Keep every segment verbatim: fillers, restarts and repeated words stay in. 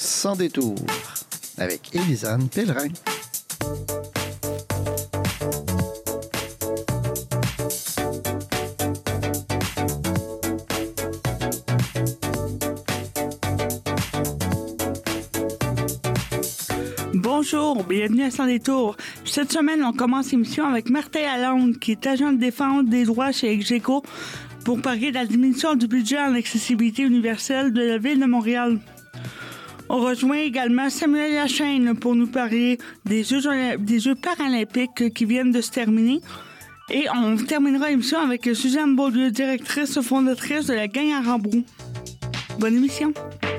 Sans détour avec Élisane Pellerin. Bonjour, bienvenue à Sans détour. Cette semaine, on commence l'émission avec Martin Lalonde, qui est agent de défense des droits chez Execo, pour parler de la diminution du budget en accessibilité universelle de la Ville de Montréal. On rejoint également Samuel Lachaine pour nous parler des Jeux, des Jeux paralympiques qui viennent de se terminer. Et on terminera l'émission avec Suzanne Beaulieu, directrice fondatrice de la Gang à Rambrou. Bonne émission!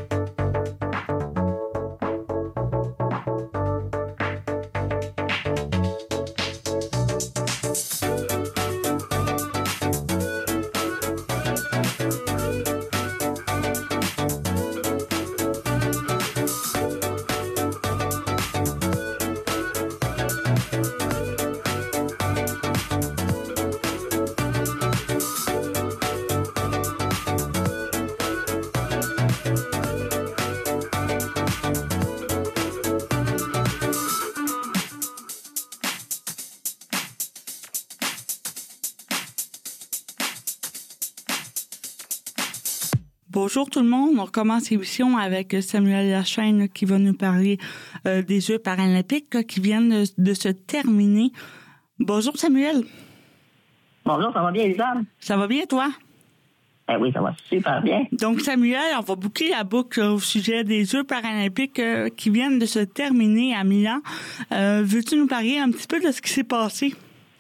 Bonjour tout le monde, on recommence l'émission avec Samuel Lachaine qui va nous parler euh, des Jeux paralympiques là, qui viennent de, de se terminer. Bonjour Samuel. Bonjour, ça va bien Elisane? Ça va bien toi? Ben oui, ça va super bien. Donc Samuel, on va boucler la boucle au sujet des Jeux paralympiques euh, qui viennent de se terminer à Milan. Euh, veux-tu nous parler un petit peu de ce qui s'est passé?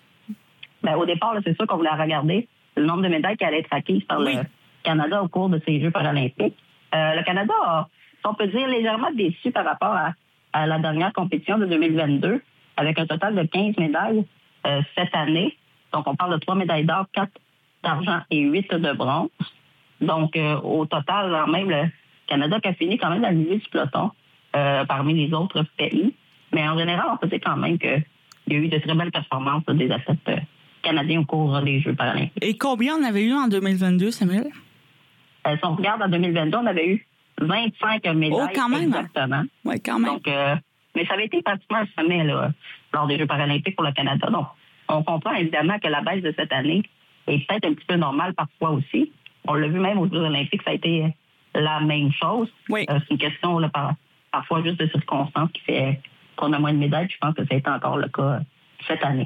Ben, au départ, là, c'est sûr qu'on voulait regarder le nombre de médailles qui allait être acquises par oui. le Canada au cours de ces Jeux paralympiques. Euh, le Canada a, on peut dire, légèrement déçu par rapport à, à la dernière compétition de deux mille vingt-deux, avec un total de quinze médailles euh, cette année. Donc, on parle de trois médailles d'or, quatre d'argent et huit de bronze. Donc, euh, au total, quand même, le Canada qui a fini quand même dans le milieu du peloton euh, parmi les autres pays. Mais en général, on peut dire quand même qu'il y a eu de très belles performances là, des athlètes euh, canadiens au cours des Jeux paralympiques. Et combien on avait eu en deux mille vingt-deux, Samuel? Euh, si on regarde en deux mille vingt-deux, on avait eu vingt-cinq médailles. Oh, quand même. Exactement. Oui, quand même. Donc, euh, mais ça avait été pratiquement un sommet là, lors des Jeux paralympiques pour le Canada. Donc, on comprend évidemment que la baisse de cette année est peut-être un petit peu normale parfois aussi. On l'a vu même aux Jeux olympiques, ça a été la même chose. Oui. Euh, c'est une question là, par, parfois juste de circonstances qui fait qu'on a moins de médailles. Je pense que ça a été encore le cas cette année.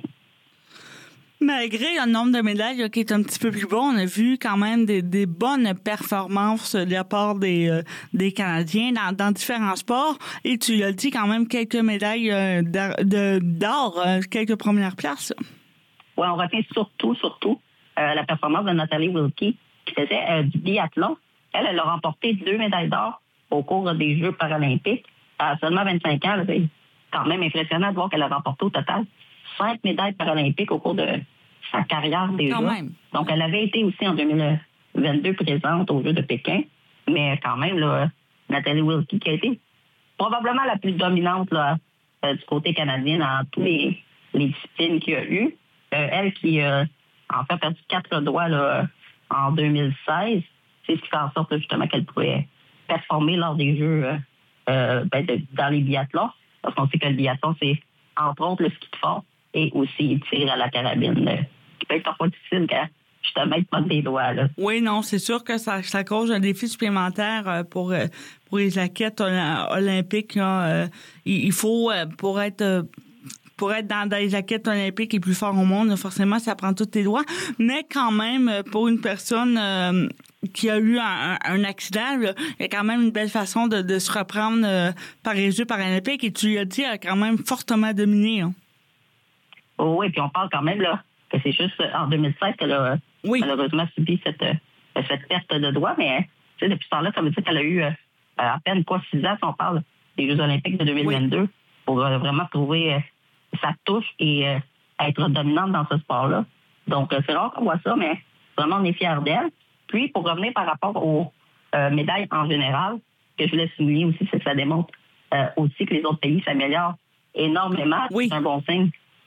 Malgré le nombre de médailles là, qui est un petit peu plus bon, on a vu quand même des, des bonnes performances de la part des, euh, des Canadiens dans, dans différents sports. Et tu l'as dit, quand même quelques médailles euh, d'or, de, d'or euh, quelques premières places. Oui, on retient surtout, surtout euh, la performance de Nathalie Wilkie qui faisait euh, du biathlon. Elle, elle a remporté deux médailles d'or au cours des Jeux paralympiques. À seulement vingt-cinq ans, là, c'est quand même impressionnant de voir qu'elle a remporté au total cinq médailles paralympiques au cours de sa carrière déjà. Quand même. Donc, elle avait été aussi en deux mille vingt-deux présente aux Jeux de Pékin. Mais quand même, là, Nathalie Wilkie qui a été probablement la plus dominante là, euh, du côté canadien dans toutes les, les disciplines qu'il y a eu. Euh, elle qui euh, en fait perdu quatre doigts là, en deux mille seize, c'est ce qui fait en sorte justement qu'elle pouvait performer lors des Jeux euh, euh, ben, de, dans les biathlons. Parce qu'on sait que le biathlon, c'est entre autres le ski de fond et aussi tir à la carabine, euh, qui peut être parfois difficile quand justement il pointe des doigts. Là. Oui, non, c'est sûr que ça, ça cause un défi supplémentaire pour, pour les athlètes olympiques. Là. Euh, il faut, pour être... Pour être dans, dans les athlètes olympiques les plus forts au monde, forcément, ça prend tous tes doigts. Mais quand même, pour une personne euh, qui a eu un, un accident, là, il y a quand même une belle façon de, de se reprendre euh, par les Jeux paralympiques. Et tu l'as dit, elle a quand même fortement dominé. Hein. Oh oui, puis on parle quand même là que c'est juste en deux mille seize qu'elle a oui. malheureusement subi cette, cette perte de doigts. Mais tu sais, depuis ce temps-là, ça veut dire qu'elle a eu euh, à peine quoi six ans, si on parle des Jeux olympiques de deux mille vingt-deux, oui. pour euh, vraiment trouver... Euh, sa touche et euh, être dominante dans ce sport-là. Donc, euh, c'est rare qu'on voit ça, mais vraiment, on est fiers d'elle. Puis, pour revenir par rapport aux euh, médailles en général, ce que je voulais souligner aussi, c'est que ça démontre euh, aussi que les autres pays s'améliorent énormément. Oui. C'est un bon signe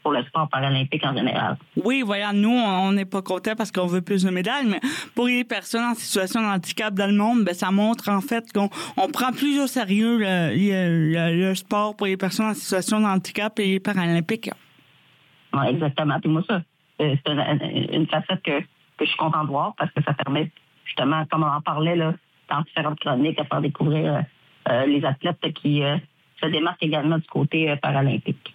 pour le sport paralympique en général. Oui, voyons, nous, on n'est pas contents parce qu'on veut plus de médailles, mais pour les personnes en situation de handicap dans le monde, ben, ça montre en fait qu'on on prend plus au sérieux le, le, le sport pour les personnes en situation de handicap et les paralympiques. Oui, exactement. Puis moi, ça, c'est une, une facette que, que je suis contente de voir parce que ça permet justement, comme on en parlait là, dans différentes chroniques, à faire découvrir euh, les athlètes qui euh, se démarquent également du côté euh, paralympique.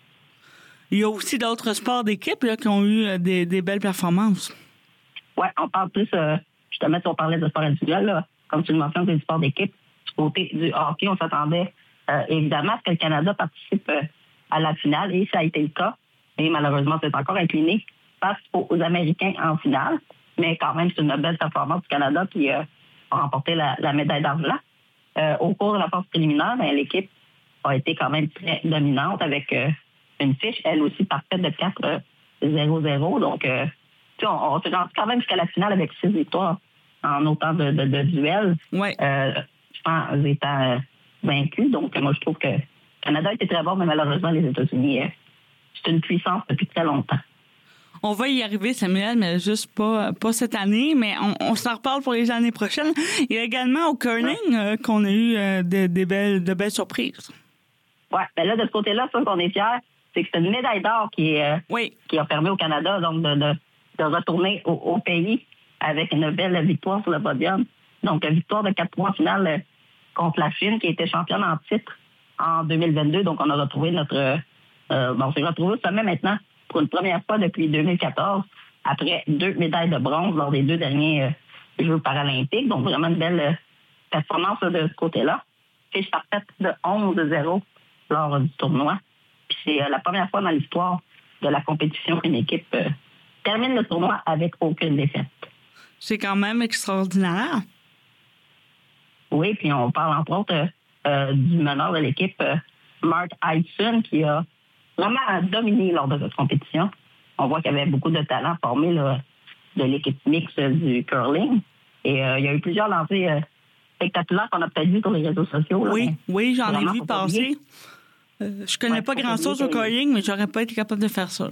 Il y a aussi d'autres sports d'équipe là, qui ont eu euh, des, des belles performances. Oui, on parle plus, euh, justement, si on parlait de sport individuel, là, comme tu le mentionnes, c'est du sport d'équipe. Du côté du hockey, on s'attendait euh, évidemment à ce que le Canada participe euh, à la finale, et ça a été le cas. Et malheureusement, c'est encore incliné face aux, aux Américains en finale. Mais quand même, c'est une belle performance du Canada qui euh, a remporté la, la médaille d'argent. Euh, au cours de la phase préliminaire, ben, l'équipe a été quand même très dominante avec... Euh, une fiche, elle aussi, parfaite de quatre zéro zéro. Donc, euh, tu sais, on, on se rend quand même jusqu'à la finale avec six victoires en autant de, de, de duels. Ouais. Euh, je pense étant euh, vaincu. Donc, moi, je trouve que le Canada était très bon, mais malheureusement, les États-Unis, euh, c'est une puissance depuis très longtemps. On va y arriver, Samuel, mais juste pas, pas cette année, mais on, on s'en reparle pour les années prochaines. Il y a également au curling euh, qu'on a eu euh, de, de, belles, de belles surprises. Oui, bien là, de ce côté-là, ça qu'on est fiers, c'est que c'est une médaille d'or qui, euh, oui. qui a permis au Canada donc de, de, de retourner au, au pays avec une belle victoire sur le podium. Donc, une victoire de quatre trois finale euh, contre la Chine, qui était championne en titre en deux mille vingt-deux. Donc, on a retrouvé notre... Euh, bon, on s'est retrouvé au sommet maintenant pour une première fois depuis deux mille quatorze, après deux médailles de bronze lors des deux derniers euh, Jeux paralympiques. Donc, vraiment une belle euh, performance là, de ce côté-là. Fiche parfaite de onze zéro lors du tournoi. Puis c'est euh, la première fois dans l'histoire de la compétition qu'une équipe euh, termine le tournoi avec aucune défaite. C'est quand même extraordinaire. Oui, puis on parle entre autres euh, euh, du meneur de l'équipe, euh, Mark Hudson, qui a vraiment dominé lors de cette compétition. On voit qu'il y avait beaucoup de talents formés là, de l'équipe mixte du curling. Et euh, il y a eu plusieurs lancers euh, spectaculaires qu'on a peut-être vus sur les réseaux sociaux. Là, oui, oui, j'en ai vu passer. Euh, je connais ouais, pas grand-chose au curling, mais j'aurais pas été capable de faire ça.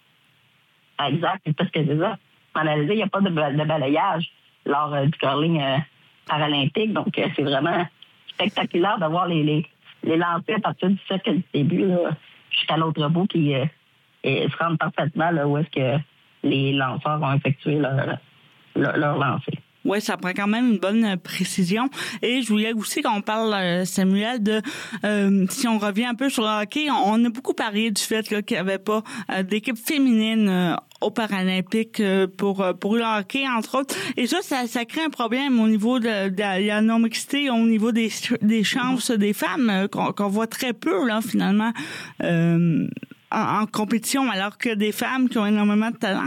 Là. Exact, c'est parce que c'est ça. En réalité, il n'y a pas de, de balayage lors euh, du curling euh, paralympique. Donc, euh, c'est vraiment spectaculaire de voir les, les, les lancers à partir du cercle du début là, jusqu'à l'autre bout qui euh, et se rendent parfaitement là, où est-ce que les lanceurs vont effectuer leur, leur, leur lancer. Oui, ça prend quand même une bonne précision. Et je voulais aussi qu'on parle, Samuel, de euh, si on revient un peu sur le hockey, on a beaucoup parlé du fait là, qu'il n'y avait pas euh, d'équipe féminine euh, aux Paralympiques euh, pour pour le hockey, entre autres. Et ça, ça, ça crée un problème au niveau de, de la non-mixité, au niveau des, des chances des femmes, euh, qu'on, qu'on voit très peu, là, finalement, euh, en, en compétition, alors que des femmes qui ont énormément de talent.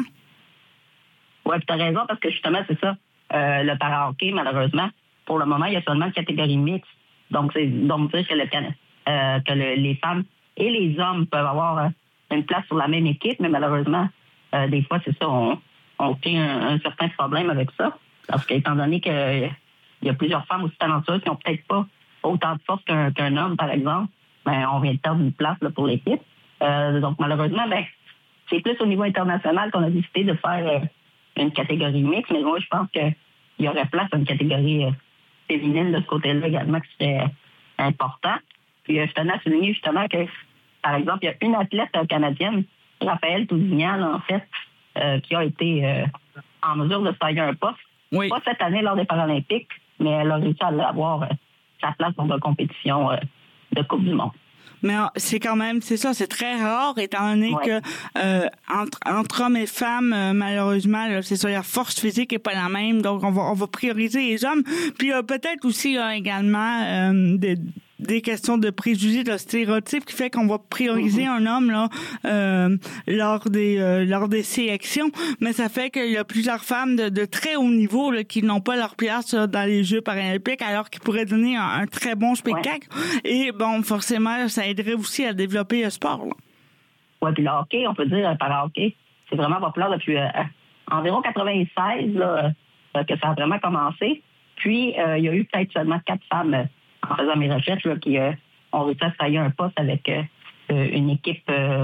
Oui, tu as raison, parce que justement, c'est ça. Euh, le para-hockey, malheureusement, pour le moment, il y a seulement une catégorie mixte. Donc, c'est donc dire que, le, euh, que le, les femmes et les hommes peuvent avoir euh, une place sur la même équipe, mais malheureusement, euh, des fois, c'est ça, on, on crée un, un certain problème avec ça. Parce qu'étant donné qu'il euh, y a plusieurs femmes aussi talentueuses qui n'ont peut-être pas autant de force qu'un, qu'un homme, par exemple, ben, on vient de perdre une place là, pour l'équipe. Euh, donc, malheureusement, ben, c'est plus au niveau international qu'on a décidé de faire... Euh, une catégorie mixte, mais moi, je pense qu'il y aurait place à une catégorie euh, féminine de ce côté-là également qui serait euh, important. Puis, euh, je tenais à souligner justement que, par exemple, il y a une athlète euh, canadienne, Raphaël Tousignan, en fait, euh, qui a été euh, en mesure de se tailler un poste. Oui. Pas cette année lors des Paralympiques, mais elle a réussi à avoir euh, sa place dans la compétition euh, de Coupe du Monde. Mais c'est quand même, c'est ça, c'est très rare, étant donné ouais. que euh, entre, entre hommes et femmes, euh, malheureusement, là, c'est ça, la force physique n'est pas la même, donc on va, on va prioriser les hommes. Puis euh, peut-être aussi euh, également euh, des, des questions de préjugés, de stéréotypes qui fait qu'on va prioriser mm-hmm. un homme là euh, lors des euh, lors des sélections, mais ça fait qu'il y a plusieurs femmes de, de très haut niveau là, qui n'ont pas leur place là, dans les Jeux paralympiques, alors qu'ils pourraient donner un, un très bon spectacle. Ouais. Et bon, forcément, ça aiderait aussi à développer le sport. Oui, puis le hockey, on peut dire par hockey, c'est vraiment populaire depuis euh, environ quatre-vingt-seize là, euh, que ça a vraiment commencé. Puis euh, il y a eu peut-être seulement quatre femmes euh, en faisant mes recherches, là, qui euh, ont réussi à se tailler un poste avec euh, une équipe euh,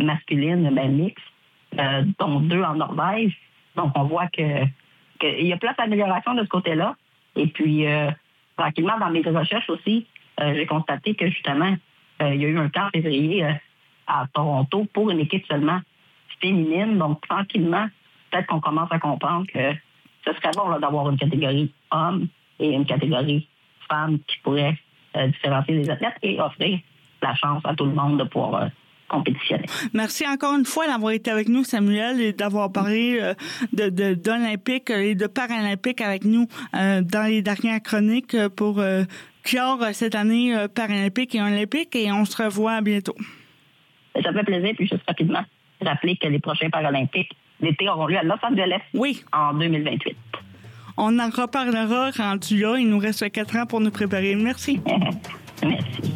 masculines, ben mixtes, euh, dont deux en Norvège. Donc, on voit que qu'il y a place d'amélioration de ce côté-là. Et puis, euh, tranquillement, dans mes recherches aussi, euh, j'ai constaté que, justement, euh, il y a eu un camp en février euh, à Toronto pour une équipe seulement féminine. Donc, tranquillement, peut-être qu'on commence à comprendre que ce serait bon là, d'avoir une catégorie hommes et une catégorie femmes qui pourrait euh, différencier les athlètes et offrir la chance à tout le monde de pouvoir euh, compétitionner. Merci encore une fois d'avoir été avec nous, Samuel, et d'avoir parlé euh, de, de, d'Olympique et de Paralympique avec nous euh, dans les dernières chroniques pour euh, clore cette année euh, Paralympique et Olympique, et on se revoit bientôt. Ça fait plaisir, puis juste rapidement rappeler que les prochains Paralympiques d'été auront lieu à Los Angeles oui. en deux mille vingt-huit. On en reparlera rendu là. Il nous reste quatre ans pour nous préparer. Merci. Merci.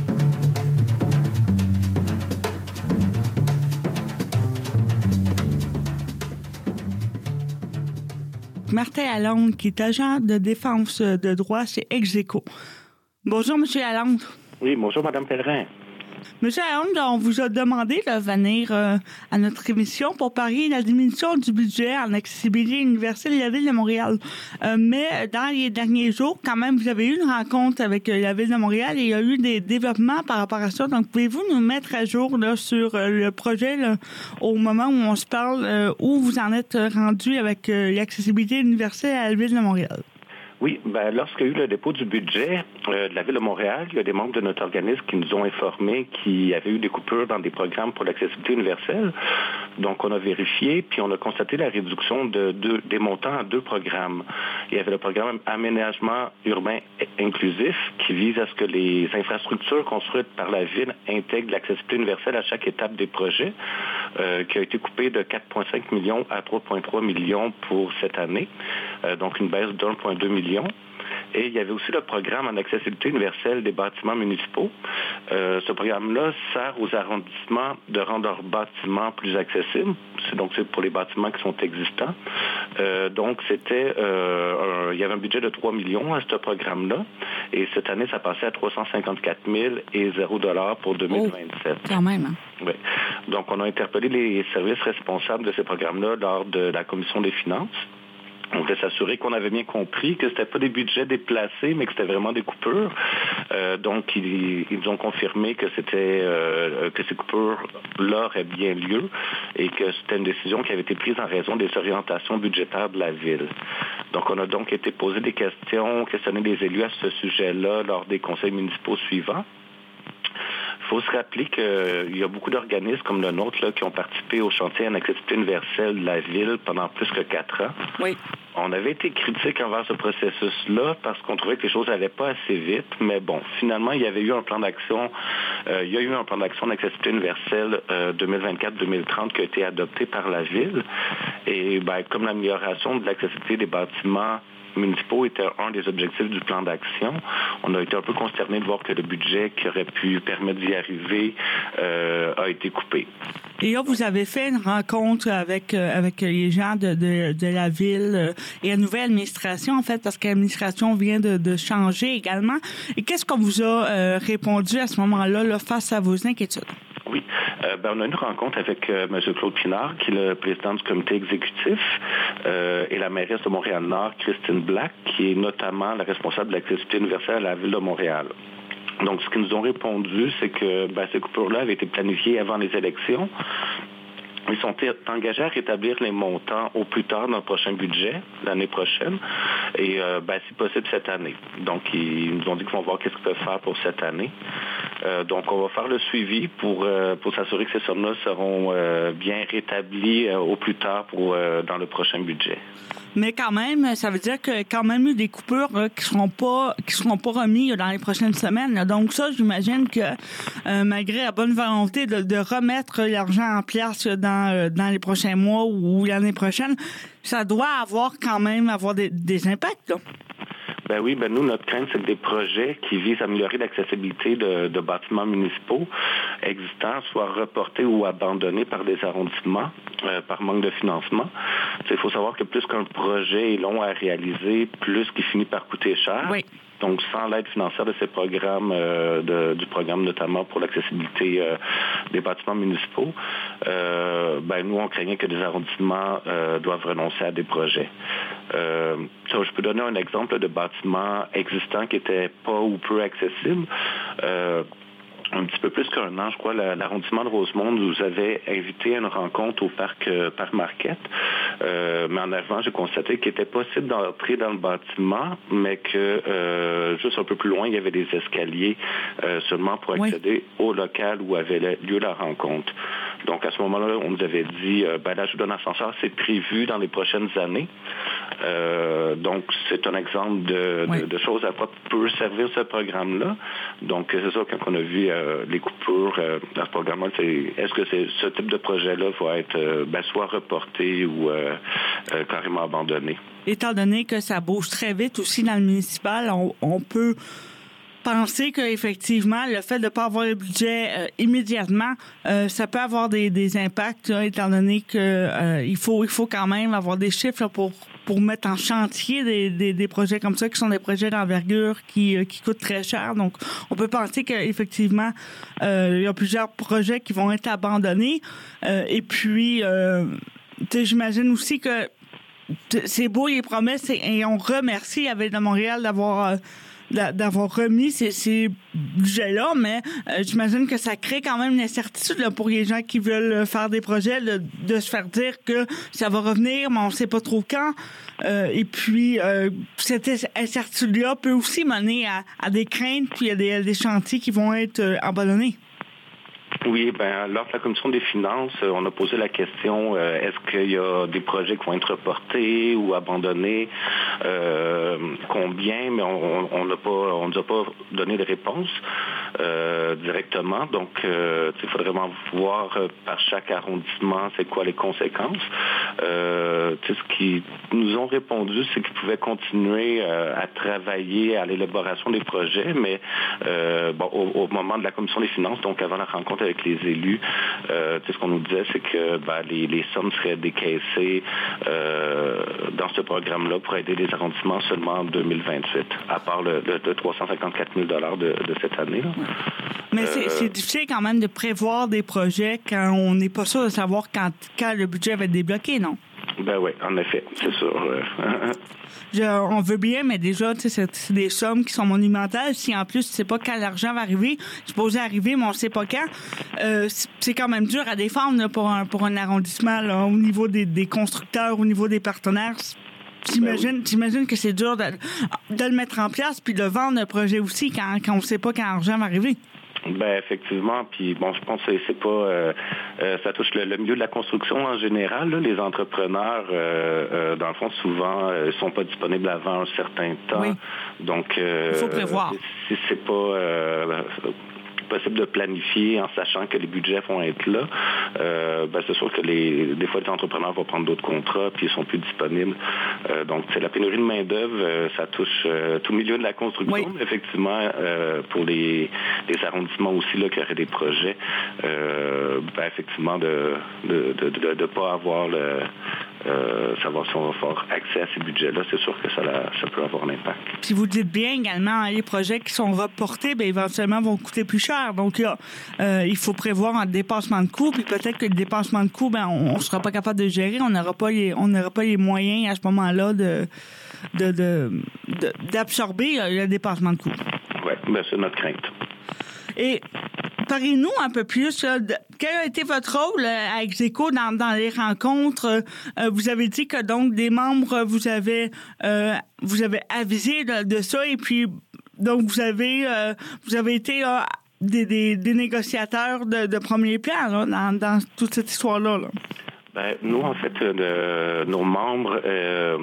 Martin Lalonde, qui est agent de défense de droit chez Execo. Bonjour, M. Lalonde. Oui, bonjour, Mme Pellerin. Monsieur Lalonde, on vous a demandé de venir euh, à notre émission pour parler de la diminution du budget en accessibilité universelle de la Ville de Montréal. Euh, mais dans les derniers jours, quand même, vous avez eu une rencontre avec euh, la Ville de Montréal et il y a eu des développements par rapport à ça. Donc, pouvez-vous nous mettre à jour là, sur euh, le projet là, au moment où on se parle, euh, où vous en êtes rendu avec euh, l'accessibilité universelle à la Ville de Montréal? Oui, ben, lorsqu'il y a eu le dépôt du budget euh, de la Ville de Montréal, il y a des membres de notre organisme qui nous ont informés qu'il y avait eu des coupures dans des programmes pour l'accessibilité universelle. Donc, on a vérifié, puis on a constaté la réduction de deux, des montants à deux programmes. Il y avait le programme Aménagement urbain inclusif qui vise à ce que les infrastructures construites par la Ville intègrent l'accessibilité universelle à chaque étape des projets, euh, qui a été coupé de quatre virgule cinq millions à trois virgule trois millions pour cette année. Euh, donc, une baisse d'un virgule deux million. Et il y avait aussi le programme en accessibilité universelle des bâtiments municipaux. Euh, ce programme-là sert aux arrondissements de rendre leurs bâtiments plus accessibles. C'est donc c'est pour les bâtiments qui sont existants. Euh, donc c'était, euh, un, il y avait un budget de trois millions à ce programme-là. Et cette année, ça passait à trois cent cinquante-quatre mille et zéro dollar pour deux mille vingt-sept. Oh, quand même. Hein? Oui. Donc on a interpellé les services responsables de ces programmes-là lors de la Commission des finances. On voulait s'assurer qu'on avait bien compris que ce n'était pas des budgets déplacés, mais que c'était vraiment des coupures. Euh, donc, ils, ils ont confirmé que c'était euh, que ces coupures-là auraient bien lieu et que c'était une décision qui avait été prise en raison des orientations budgétaires de la Ville. Donc, on a donc été posé des questions, questionner les élus à ce sujet-là lors des conseils municipaux suivants. Il faut se rappeler qu'il y a beaucoup d'organismes comme le nôtre là, qui ont participé au chantier en accessibilité universelle de la Ville pendant plus que quatre ans. Oui. On avait été critique envers ce processus-là parce qu'on trouvait que les choses n'allaient pas assez vite. Mais bon, finalement, il y avait eu un plan d'action. Euh, il y a eu un plan d'action d'accessibilité universelle euh, deux mille vingt-quatre deux mille trente qui a été adopté par la Ville. Et ben, comme l'amélioration de l'accessibilité des bâtiments municipaux était un des objectifs du plan d'action. On a été un peu consterné de voir que le budget qui aurait pu permettre d'y arriver euh, a été coupé. Et là, vous avez fait une rencontre avec euh, avec les gens de, de, de la Ville euh, et la nouvelle administration, en fait, parce que l'administration vient de, de changer également. Et qu'est-ce qu'on vous a euh, répondu à ce moment-là là, face à vos inquiétudes? Oui. Euh, ben, on a eu une rencontre avec euh, M. Claude Pinard, qui est le président du comité exécutif, euh, et la mairesse de Montréal-Nord, Christine Black, qui est notamment la responsable de l'accessibilité universelle à la Ville de Montréal. Donc, ce qu'ils nous ont répondu, c'est que ben, ces coupures-là avaient été planifiées avant les élections. Ils sont engagés à rétablir les montants au plus tard dans le prochain budget, l'année prochaine, et euh, ben, si possible cette année. Donc, ils nous ont dit qu'ils vont voir qu'est-ce qu'ils peuvent faire pour cette année. Euh, donc, on va faire le suivi pour, euh, pour s'assurer que ces sommes-là seront euh, bien rétablies euh, au plus tard pour, euh, dans le prochain budget. Mais quand même, ça veut dire qu'il y a quand même eu des coupures là, qui ne seront pas qui seront pas remises là, dans les prochaines semaines. Là. Donc ça, j'imagine que euh, malgré la bonne volonté de, de remettre l'argent en place dans, euh, dans les prochains mois ou, ou l'année prochaine, ça doit avoir quand même avoir des, des impacts. Là. Ben oui, ben nous, notre crainte, c'est que des projets qui visent à améliorer l'accessibilité de, de bâtiments municipaux existants soient reportés ou abandonnés par des arrondissements, euh, par manque de financement. Il faut savoir que plus qu'un projet est long à réaliser, plus qu'il finit par coûter cher. Oui. Donc, sans l'aide financière de ces programmes, euh, de, du programme notamment pour l'accessibilité euh, des bâtiments municipaux, euh, ben, nous, on craignait que des arrondissements euh, doivent renoncer à des projets. Euh, ça, je peux donner un exemple de bâtiment existant qui n'était pas ou peu accessible. Euh, un petit peu plus qu'un an, je crois, l'arrondissement de Rosemont nous avait invité à une rencontre au parc, euh, parc Marquette. Euh, mais en arrivant, j'ai constaté qu'il était possible d'entrer dans le bâtiment, mais que euh, juste un peu plus loin, il y avait des escaliers euh, seulement pour accéder oui. au local où avait lieu la rencontre. Donc, à ce moment-là, on nous avait dit, euh, ben, l'ajout d'un ascenseur, c'est prévu dans les prochaines années. Euh, donc, c'est un exemple de, oui. de, de choses à quoi peut servir ce programme-là. Donc, c'est ça, quand on a vu euh, les coupures euh, dans ce programme-là, c'est, est-ce que c'est, ce type de projet-là va être euh, ben, soit reporté ou euh, euh, carrément abandonné? Étant donné que ça bouge très vite aussi dans le municipal, on, on peut penser qu'effectivement, le fait de ne pas avoir le budget euh, immédiatement, euh, ça peut avoir des, des impacts, là, étant donné qu'il euh, faut, il faut quand même avoir des chiffres là, pour, pour mettre en chantier des, des, des projets comme ça, qui sont des projets d'envergure qui, euh, qui coûtent très cher. Donc, on peut penser qu'effectivement, euh, il y a plusieurs projets qui vont être abandonnés. Euh, et puis, euh, j'imagine aussi que c'est beau les promesses et, et on remercie la Ville de Montréal d'avoir... Euh, d'avoir remis ces, ces budgets-là, mais euh, j'imagine que ça crée quand même une incertitude là, pour les gens qui veulent faire des projets, là, de se faire dire que ça va revenir, mais on ne sait pas trop quand. Euh, et puis, euh, cette incertitude-là peut aussi mener à, à des craintes, puis à des, des chantiers qui vont être euh, abandonnés. Oui, ben lors de la commission des finances, on a posé la question euh, est-ce qu'il y a des projets qui vont être reportés ou abandonnés, euh, combien, mais on n'a pas, on nous a pas donné de réponse euh, directement. Donc, euh, il faudrait vraiment voir euh, par chaque arrondissement c'est quoi les conséquences. Euh, ce qu'ils nous ont répondu, c'est qu'ils pouvaient continuer euh, à travailler à l'élaboration des projets, mais euh, bon, au, au moment de la commission des finances, donc avant la rencontre avec les élus, euh, ce qu'on nous disait, c'est que ben, les, les sommes seraient décaissées euh, dans ce programme-là pour aider les arrondissements seulement en deux mille vingt-huit, à part le, le, le trois cent cinquante-quatre mille dollars de, de cette année. Là. Mais euh, c'est, c'est difficile quand même de prévoir des projets quand on n'est pas sûr de savoir quand, quand le budget va être débloqué, non? Ben oui, en effet, c'est sûr. Je, on veut bien, mais déjà, c'est, c'est des sommes qui sont monumentales. Si en plus, tu ne sais pas quand l'argent va arriver, c'est supposé arriver, mais on ne sait pas quand, euh, c'est quand même dur à défendre là, pour, un, pour un arrondissement là, au niveau des, des constructeurs, au niveau des partenaires. J'imagine, ben oui. j'imagine que c'est dur de, de le mettre en place puis de vendre le projet aussi quand, quand on ne sait pas quand l'argent va arriver. Ben effectivement, puis bon, je pense que c'est pas, euh, euh, ça touche le, le milieu de la construction en général. Là, les entrepreneurs, euh, euh, dans le fond, souvent, euh, sont pas disponibles avant un certain temps. Oui. Donc, euh, il faut prévoir. Si c'est pas euh, possible de planifier en sachant que les budgets vont être là, euh, ben, c'est sûr que les, des fois les entrepreneurs vont prendre d'autres contrats puis ils sont plus disponibles. Euh, donc c'est la pénurie de main d'œuvre, euh, ça touche euh, tout le milieu de la construction. Oui. Mais effectivement, euh, pour les, les arrondissements aussi là qui auraient des projets, euh, ben, effectivement de de de, de, de pas avoir le Euh, savoir si on va avoir accès à ces budgets-là, c'est sûr que ça, ça peut avoir un impact. Puis vous dites bien également, les projets qui sont reportés, bien, éventuellement vont coûter plus cher. Donc là, euh, il faut prévoir un dépassement de coûts, puis peut-être que le dépassement de coûts, ben, on ne sera pas capable de gérer, on n'aura pas les, on n'aura pas les moyens à ce moment-là de, de, de, de, d'absorber le dépassement de coûts. Oui, ben, c'est notre crainte. Et parlez-nous un peu plus. Là, de, quel a été votre rôle à Execo dans, dans les rencontres? Euh, vous avez dit que donc des membres vous avez euh, vous avez avisé de, de ça et puis donc vous avez euh, vous avez été euh, des, des, des négociateurs de, de premier plan là, dans, dans toute cette histoire-là. Là. Ben, nous, en fait, de, nos membres euh,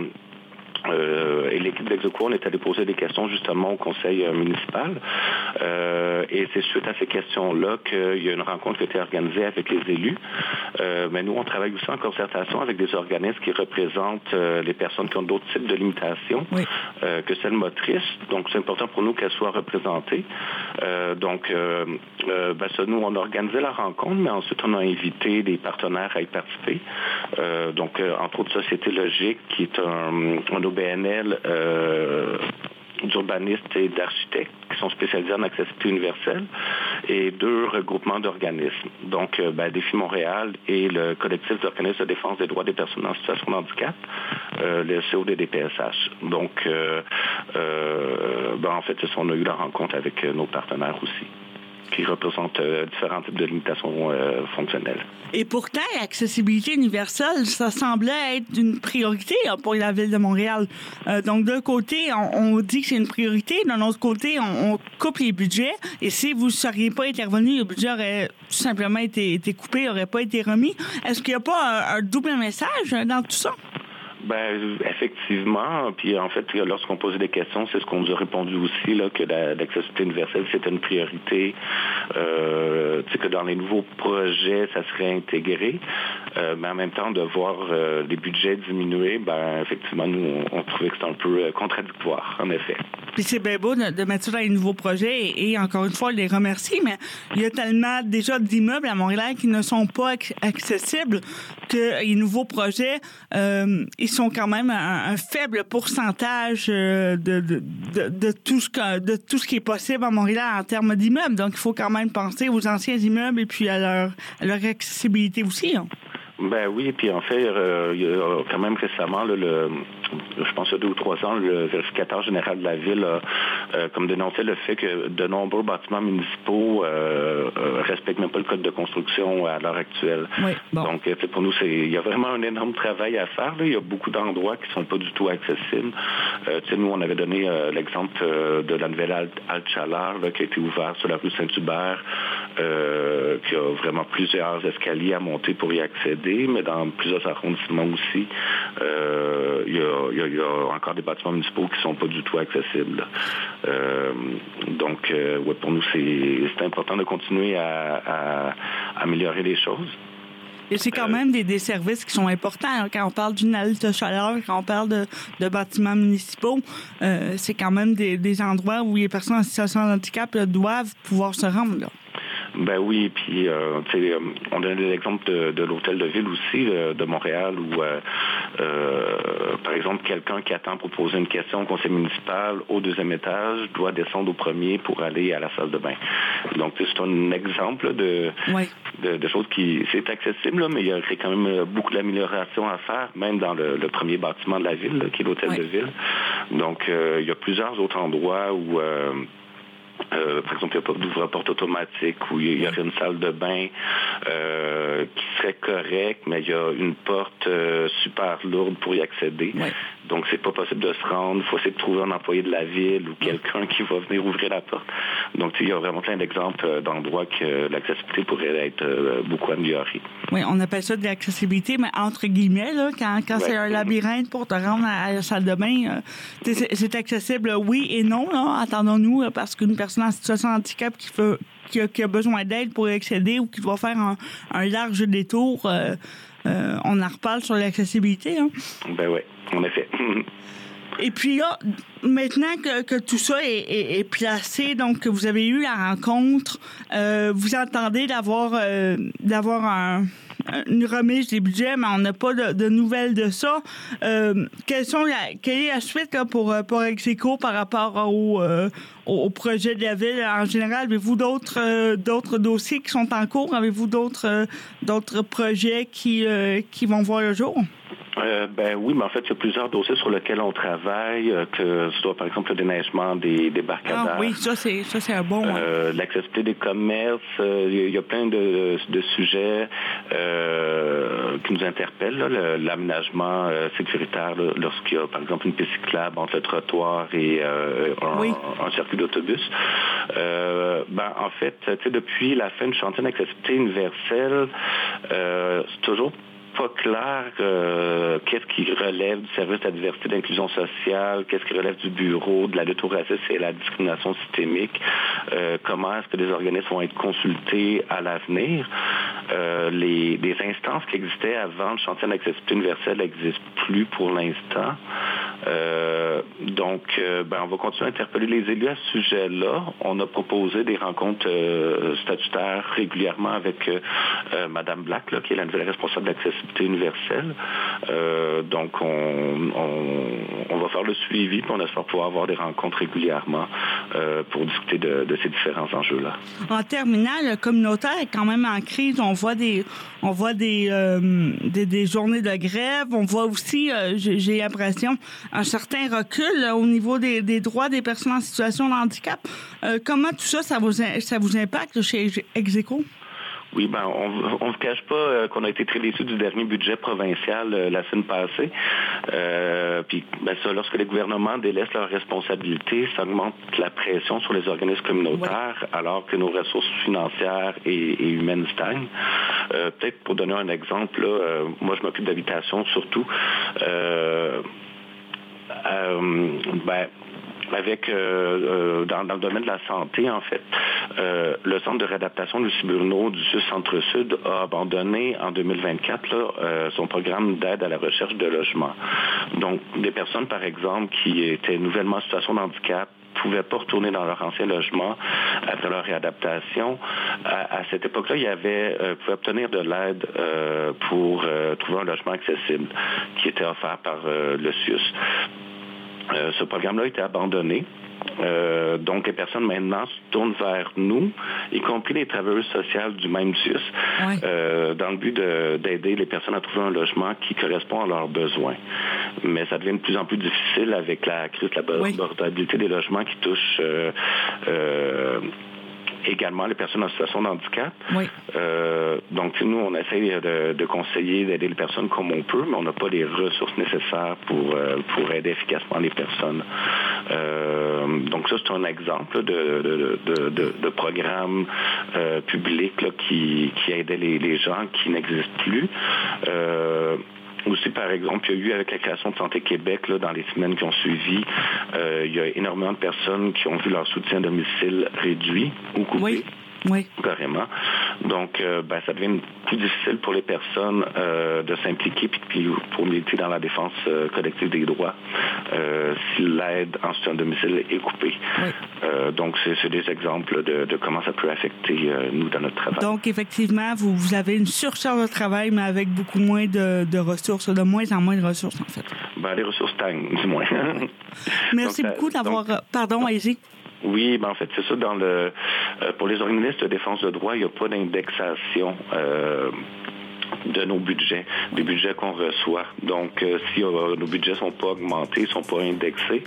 Euh, et l'équipe d'Execo, on est allé poser des questions justement au conseil euh, municipal. Euh, et c'est suite à ces questions-là qu'il y a une rencontre qui a été organisée avec les élus. Euh, mais nous, on travaille aussi en concertation avec des organismes qui représentent euh, les personnes qui ont d'autres types de limitations oui. euh, que celles motrices. Donc, c'est important pour nous qu'elles soient représentées. Euh, donc, euh, euh, ben, ça, nous, on a organisé la rencontre, mais ensuite, on a invité des partenaires à y participer. Euh, donc, euh, entre autres, Société Logique, qui est un, un O B N L euh, d'urbanistes et d'architectes qui sont spécialisés en accessibilité universelle et deux regroupements d'organismes. Donc, euh, ben, Défi Montréal et le collectif d'organismes de défense des droits des personnes en situation de handicap, euh, le C O D D P S H. Donc, euh, euh, ben, en fait, on a eu la rencontre avec nos partenaires aussi, qui représentent euh, différents types de limitations euh, fonctionnelles. Et pourtant, l'accessibilité universelle, ça semblait être une priorité hein, pour la Ville de Montréal. Euh, donc, d'un côté, on, on dit que c'est une priorité. D'un autre côté, on, on coupe les budgets. Et si vous ne seriez pas intervenu, le budget aurait tout simplement été, été coupé, n'aurait pas été remis. Est-ce qu'il n'y a pas un, un double message dans tout ça? Ben effectivement, puis en fait, lorsqu'on posait des questions, c'est ce qu'on nous a répondu aussi, là, que la, l'accessibilité universelle, c'était une priorité, euh, tu sais, que dans les nouveaux projets, ça serait intégré, euh, mais en même temps, de voir euh, les budgets diminuer, ben effectivement, nous, on, on trouvait que c'était un peu contradictoire, en effet. Puis c'est bien beau de, de mettre ça dans les nouveaux projets et, et encore une fois, je les remercie, mais il y a tellement déjà d'immeubles à Montréal qui ne sont pas ac- accessibles que les nouveaux projets, euh, ils sont quand même un, un faible pourcentage de, de, de, de, tout ce que, de tout ce qui est possible à Montréal en termes d'immeubles. Donc, il faut quand même penser aux anciens immeubles et puis à leur, à leur accessibilité aussi. Hein. Ben oui, puis en fait, euh, il y a quand même récemment, là, le, je pense il y a deux ou trois ans, le vérificateur général de la Ville a euh, comme dénoncé le fait que de nombreux bâtiments municipaux euh, euh, respectent même pas le code de construction à l'heure actuelle. Oui, bon. Donc, pour nous, c'est, il y a vraiment un énorme travail à faire. Là. Il y a beaucoup d'endroits qui sont pas du tout accessibles. Euh, tu sais, nous, on avait donné euh, l'exemple euh, de la nouvelle Halte-Chalard qui a été ouverte sur la rue Saint-Hubert, euh, qui a vraiment plusieurs escaliers à monter pour y accéder, mais dans plusieurs arrondissements aussi, euh, il, y a, il, y a, il y a encore des bâtiments municipaux qui ne sont pas du tout accessibles. Euh, donc, euh, ouais, pour nous, c'est, c'est important de continuer à, à, à améliorer les choses. Et c'est quand même des, des services qui sont importants. Hein. Quand on parle d'une halte chaleur, quand on parle de, de bâtiments municipaux, euh, c'est quand même des, des endroits où les personnes en situation de handicap là, doivent pouvoir se rendre. Là. Ben oui, puis euh, tu sais, on donne l'exemple de, de l'hôtel de ville aussi de, de Montréal où, euh, euh, par exemple, quelqu'un qui attend pour poser une question au conseil municipal au deuxième étage doit descendre au premier pour aller à la salle de bain. Donc c'est un exemple de, oui. de, de choses qui c'est accessible, là, mais il y a quand même beaucoup d'améliorations à faire, même dans le, le premier bâtiment de la ville, là, qui est l'hôtel oui. de ville. Donc euh, il y a plusieurs autres endroits où euh, Euh, par exemple, il n'y a pas d'ouvre-porte automatique ou il y aurait une salle de bain euh, qui serait correcte, mais il y a une porte euh, super lourde pour y accéder. Ouais. Donc, c'est pas possible de se rendre. Il faut essayer de trouver un employé de la ville ou quelqu'un qui va venir ouvrir la porte. Donc, il y a vraiment plein d'exemples d'endroits que l'accessibilité pourrait être euh, beaucoup améliorée. Oui, on appelle ça de l'accessibilité, mais entre guillemets, là, quand, quand ouais. c'est un labyrinthe pour te rendre à, à la salle de bain, euh, c'est, c'est accessible, oui et non, là, attendons-nous, parce qu'une personne en situation de handicap qui, fait, qui, a, qui a besoin d'aide pour y accéder ou qui va faire un, un large détour, euh, euh, on en reparle sur l'accessibilité. Hein? Ben oui, en effet. Et puis là, maintenant que, que tout ça est, est, est placé, donc que vous avez eu la rencontre, euh, vous entendez d'avoir, euh, d'avoir un, une remise des budgets, mais on n'a pas de, de nouvelles de ça. Euh, quelles sont la, quelle est la suite là, pour, pour Execo par rapport au, euh, au, au projet de la ville en général? Avez-vous d'autres, euh, d'autres dossiers qui sont en cours? Avez-vous d'autres, euh, d'autres projets qui, euh, qui vont voir le jour? Euh, ben oui, mais en fait, il y a plusieurs dossiers sur lesquels on travaille, euh, que ce soit par exemple le déneigement des débarcadères. Ah oui, ça c'est ça c'est un bon. Euh, ouais. L'accessibilité des commerces, euh, il y a plein de, de sujets euh, qui nous interpellent. Là, le, l'aménagement euh, sécuritaire, là, lorsqu'il y a par exemple une piste cyclable entre le trottoir et euh, un, oui. un circuit d'autobus. Euh, ben en fait, tu sais, depuis la fin du chantier d'accessibilité universelle, euh, c'est toujours pas clair euh, qu'est-ce qui relève du service de la diversité et de l'inclusion sociale, qu'est-ce qui relève du bureau, de la lutte au racisme et la discrimination systémique, euh, comment est-ce que les organismes vont être consultés à l'avenir. Euh, les, les instances qui existaient avant le chantier d'accessibilité universelle n'existent plus pour l'instant. Euh, Euh, donc, euh, ben, on va continuer à interpeller les élus à ce sujet-là. On a proposé des rencontres euh, statutaires régulièrement avec euh, euh, Mme Black, là, qui est la nouvelle responsable d'accessibilité universelle. Euh, donc, on, on, on va faire le suivi, puis on espère pouvoir avoir des rencontres régulièrement euh, pour discuter de, de ces différents enjeux-là. En terminant, le communautaire est quand même en crise. On voit des, on voit des, euh, des, des journées de grève. On voit aussi, euh, j'ai, j'ai l'impression, un certain recul là, au niveau des, des droits des personnes en situation de handicap. Euh, comment tout ça, ça vous, ça vous impacte là, chez Execo? Oui, ben on ne cache pas euh, qu'on a été très déçus du dernier budget provincial euh, la semaine passée. Euh, puis, ben ça, lorsque les gouvernements délaissent leurs responsabilités, ça augmente la pression sur les organismes communautaires, oui. alors que nos ressources financières et, et humaines stagnent. Euh, peut-être pour donner un exemple, là, euh, moi je m'occupe d'habitation surtout. Euh, euh, ben, avec euh, euh, dans, dans le domaine de la santé, en fait, euh, le centre de réadaptation de Lucie Bruneau du Centre-Sud a abandonné en deux mille vingt-quatre là, euh, son programme d'aide à la recherche de logement. Donc, des personnes, par exemple, qui étaient nouvellement en situation de handicap, ne pouvaient pas retourner dans leur ancien logement après leur réadaptation. À, à cette époque-là, il y avait, euh, pouvaient obtenir de l'aide euh, pour euh, trouver un logement accessible qui était offert par euh, le C I U S. Euh, ce programme-là a été abandonné. Euh, donc, les personnes maintenant se tournent vers nous, y compris les travailleuses sociales du même C I U S, oui. euh, dans le but de, d'aider les personnes à trouver un logement qui correspond à leurs besoins. Mais ça devient de plus en plus difficile avec la crise de l'abordabilité oui. des logements qui touche euh, euh, également les personnes en situation de handicap. Oui. Euh, donc, nous, on essaie de, de conseiller, d'aider les personnes comme on peut, mais on n'a pas les ressources nécessaires pour, euh, pour aider efficacement les personnes. Euh, donc, ça, c'est un exemple de, de, de, de, de programme euh, public là, qui, qui aidait les, les gens qui n'existent plus. Euh, Aussi, par exemple, il y a eu avec la création de Santé Québec, là, dans les semaines qui ont suivi, euh, il y a énormément de personnes qui ont vu leur soutien à domicile réduit ou coupé. Oui. Oui. Carrément. Donc, euh, ben, ça devient plus difficile pour les personnes euh, de s'impliquer puis, puis pour militer dans la défense euh, collective des droits euh, si l'aide en soutien à domicile est coupée. Oui. Euh, donc, c'est, c'est des exemples de, de comment ça peut affecter euh, nous dans notre travail. Donc, effectivement, vous, vous avez une surcharge de travail, mais avec beaucoup moins de, de ressources, de moins en moins de ressources, en fait. Ben, les ressources stagnent, du moins. Oui. Merci donc, beaucoup d'avoir... Donc, pardon, allez-y. Oui, ben en fait, c'est ça. Dans le euh, pour les organismes de défense de droit, il n'y a pas d'indexation euh, de nos budgets, des budgets qu'on reçoit. Donc, euh, si euh, nos budgets ne sont pas augmentés, ne sont pas indexés,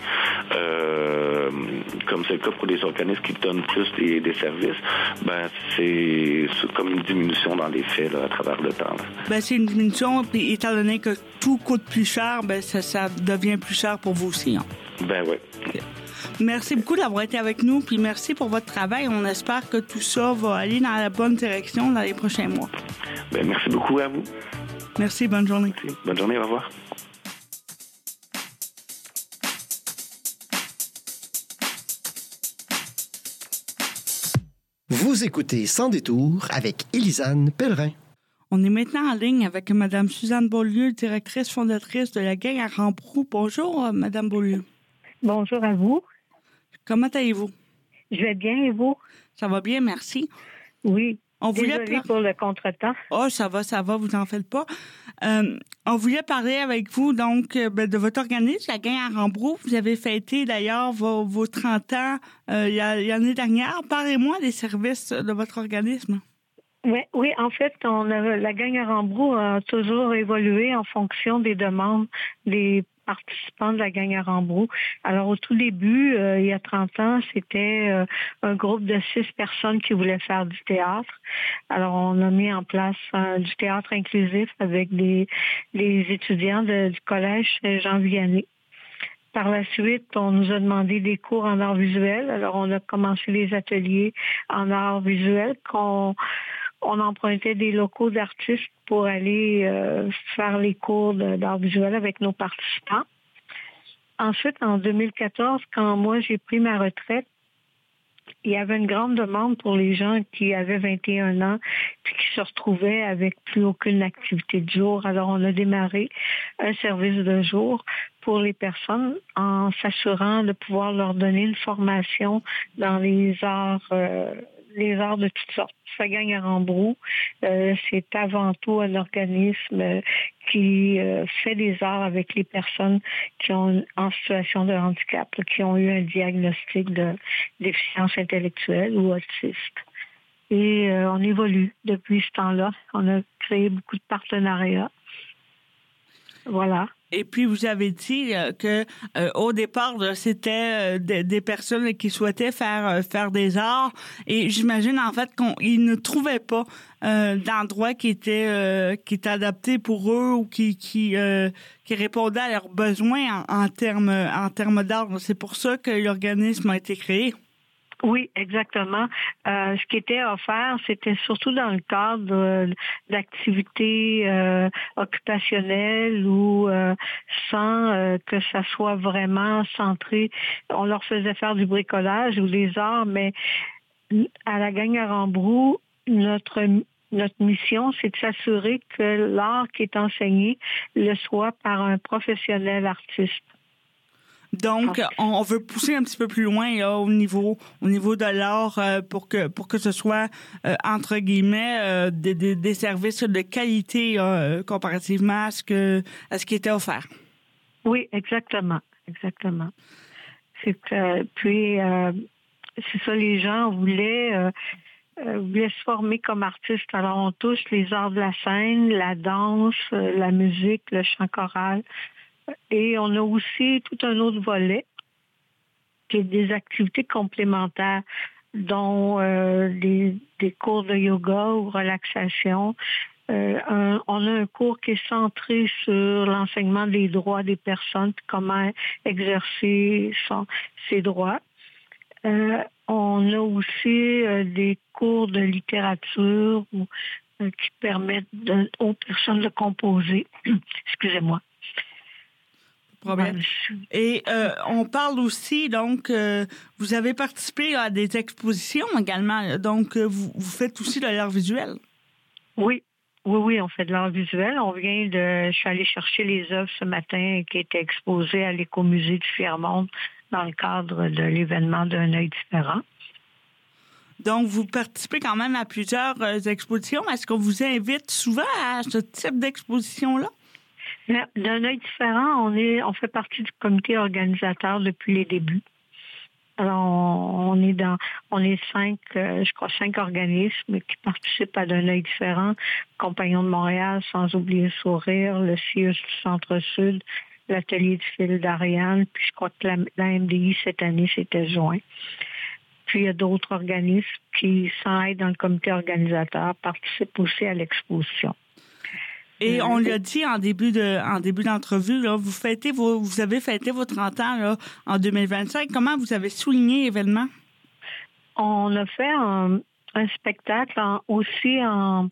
euh, comme c'est le cas pour les organismes qui donnent plus des, des services, ben c'est, c'est comme une diminution dans les faits là, à travers le temps. Là. Ben c'est une diminution, puis étant donné que tout coûte plus cher, ben ça, ça devient plus cher pour vous aussi. Hein? Ben oui. Okay. Merci beaucoup d'avoir été avec nous, puis merci pour votre travail. On espère que tout ça va aller dans la bonne direction dans les prochains mois. Bien, merci beaucoup à vous. Merci, bonne journée. Merci. Bonne journée, au revoir. Vous écoutez Sans détour avec Élisane Pellerin. On est maintenant en ligne avec Mme Suzanne Beaulieu, directrice fondatrice de la gang à Rambrou. Bonjour, Mme Beaulieu. Bonjour à vous. Comment allez-vous? Je vais bien, et vous? Ça va bien, merci. Oui. On voulait Désolée par... pour le contretemps. Oh, ça va, ça va, vous en faites pas. Euh, on voulait parler avec vous, donc, ben, de votre organisme, la gang à Rambrou. Vous avez fêté, d'ailleurs, vos, vos trente ans euh, l'année dernière. Parlez-moi des services de votre organisme. Oui, oui, en fait, on a, la gang à Rambrou a toujours évolué en fonction des demandes des participants de la gang à Rambrou. Alors, au tout début, euh, il y a trente ans, c'était euh, un groupe de six personnes qui voulaient faire du théâtre. Alors, on a mis en place euh, du théâtre inclusif avec des, les étudiants de, du collège Saint-Jean-Vianney. Par la suite, on nous a demandé des cours en art visuel. Alors, on a commencé les ateliers en art visuel qu'on on empruntait des locaux d'artistes pour aller euh, faire les cours de, d'art visuel avec nos participants. Ensuite, en deux mille quatorze, quand moi j'ai pris ma retraite, il y avait une grande demande pour les gens qui avaient vingt et un ans puis qui se retrouvaient avec plus aucune activité de jour. Alors, on a démarré un service de jour pour les personnes en s'assurant de pouvoir leur donner une formation dans les arts, euh, les arts de toutes sortes. La Gang à Rambrou, euh, c'est avant tout un organisme qui euh, fait des arts avec les personnes qui ont en situation de handicap, qui ont eu un diagnostic de déficience intellectuelle ou autiste. Et euh, on évolue depuis ce temps-là. On a créé beaucoup de partenariats. Voilà. Et puis, vous avez dit euh, que euh, au départ, là, c'était euh, des, des personnes qui souhaitaient faire euh, faire des arts. Et j'imagine, en fait, qu'ils ne trouvaient pas euh, d'endroit qui était euh, qui était adapté pour eux ou qui qui euh, qui répondait à leurs besoins en, en termes en termes d'art. C'est pour ça que l'organisme a été créé. Oui, exactement. Euh, ce qui était offert, c'était surtout dans le cadre euh, d'activités euh, occupationnelles ou euh, sans euh, que ça soit vraiment centré. On leur faisait faire du bricolage ou des arts, mais à la Gang à Rambrou, notre Notre mission, c'est de s'assurer que l'art qui est enseigné le soit par un professionnel artiste. Donc, on veut pousser un petit peu plus loin là, au niveau au niveau de l'art euh, pour que pour que ce soit euh, entre guillemets euh, des, des, des services de qualité euh, comparativement à ce que à ce qui était offert. Oui, exactement, exactement. C'est que puis euh, c'est ça, les gens voulaient euh, euh, voulaient se former comme artistes. Alors on touche les arts de la scène, la danse, euh, la musique, le chant choral. Et on a aussi tout un autre volet qui est des activités complémentaires, dont euh, des, des cours de yoga ou relaxation. Euh, un, on a un cours qui est centré sur l'enseignement des droits des personnes, comment exercer son, ses droits. Euh, on a aussi euh, des cours de littérature où, euh, qui permettent de, aux personnes de composer. Excusez-moi. Problème. Et euh, on parle aussi, donc, euh, vous avez participé à des expositions également, donc euh, vous, vous faites aussi de l'art visuel. Oui, oui, oui, on fait de l'art visuel. On vient de, je suis allée chercher les œuvres ce matin qui étaient exposées à l'Écomusée du Fiermont dans le cadre de l'événement d'un œil différent. Donc, vous participez quand même à plusieurs euh, expositions. Est-ce qu'on vous invite souvent à ce type d'exposition-là? D'un œil différent, on est, on fait partie du comité organisateur depuis les débuts. Alors, on, on est dans, on est cinq, euh, je crois cinq organismes qui participent à d'un œil différent. Compagnons de Montréal, sans oublier Sourire, le C I U S du Centre-Sud, l'Atelier du fil d'Ariane, puis je crois que la, la M D I cette année s'était joint. Puis il y a d'autres organismes qui, sans être dans le comité organisateur, participent aussi à l'exposition. Et on l'a dit en début de en début d'entrevue, là, vous fêtez vos, vous avez fêté vos trente ans là, en deux mille vingt-cinq. Comment vous avez souligné l'événement? On a fait un, un spectacle en, aussi en,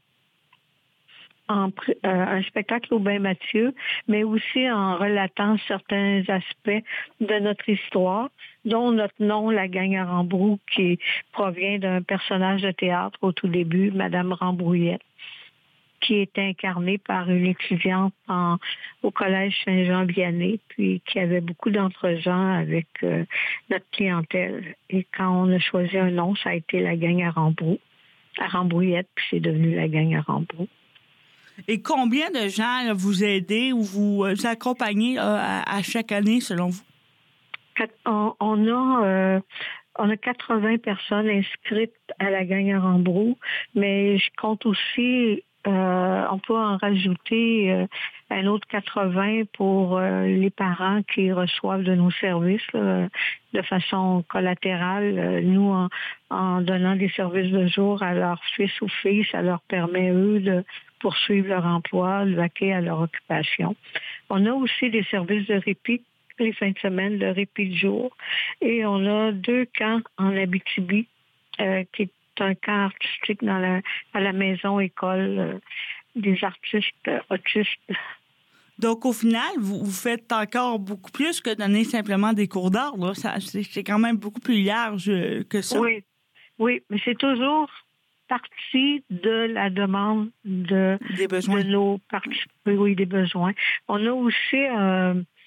en euh, un spectacle au Bain Mathieu, mais aussi en relatant certains aspects de notre histoire, dont notre nom, la Gang à Rambrou, qui provient d'un personnage de théâtre au tout début, Madame Rambrouillette, qui est incarnée par une étudiante en, au Collège Saint-Jean-Vianney, puis qui avait beaucoup d'entre-gens avec euh, notre clientèle. Et quand on a choisi un nom, ça a été la Gang à Rambrou, à Rambrouillette, puis c'est devenu la Gang à Rambrou. Et combien de gens là, vous aidez ou vous, vous accompagnez là, à, à chaque année, selon vous? On, on a... Euh, On a quatre-vingts personnes inscrites à la Gang à Rambrou, mais je compte aussi, euh, on peut en rajouter euh, un autre quatre-vingts pour euh, les parents qui reçoivent de nos services là, de façon collatérale. Euh, nous, en, en donnant des services de jour à leurs fils ou filles, ça leur permet, eux, de poursuivre leur emploi, de vaquer à leur occupation. On a aussi des services de répit les fins de semaine, le répit de jour. Et on a deux camps en Abitibi, euh, qui est un camp artistique dans la, à la maison-école euh, des artistes euh, autistes. Donc, au final, vous, vous faites encore beaucoup plus que donner simplement des cours d'art. Là. Ça, c'est, c'est quand même beaucoup plus large que ça. Oui, oui, mais c'est toujours partie de la demande de, des besoins. de nos participants. Oui, des besoins. On a aussi... Euh,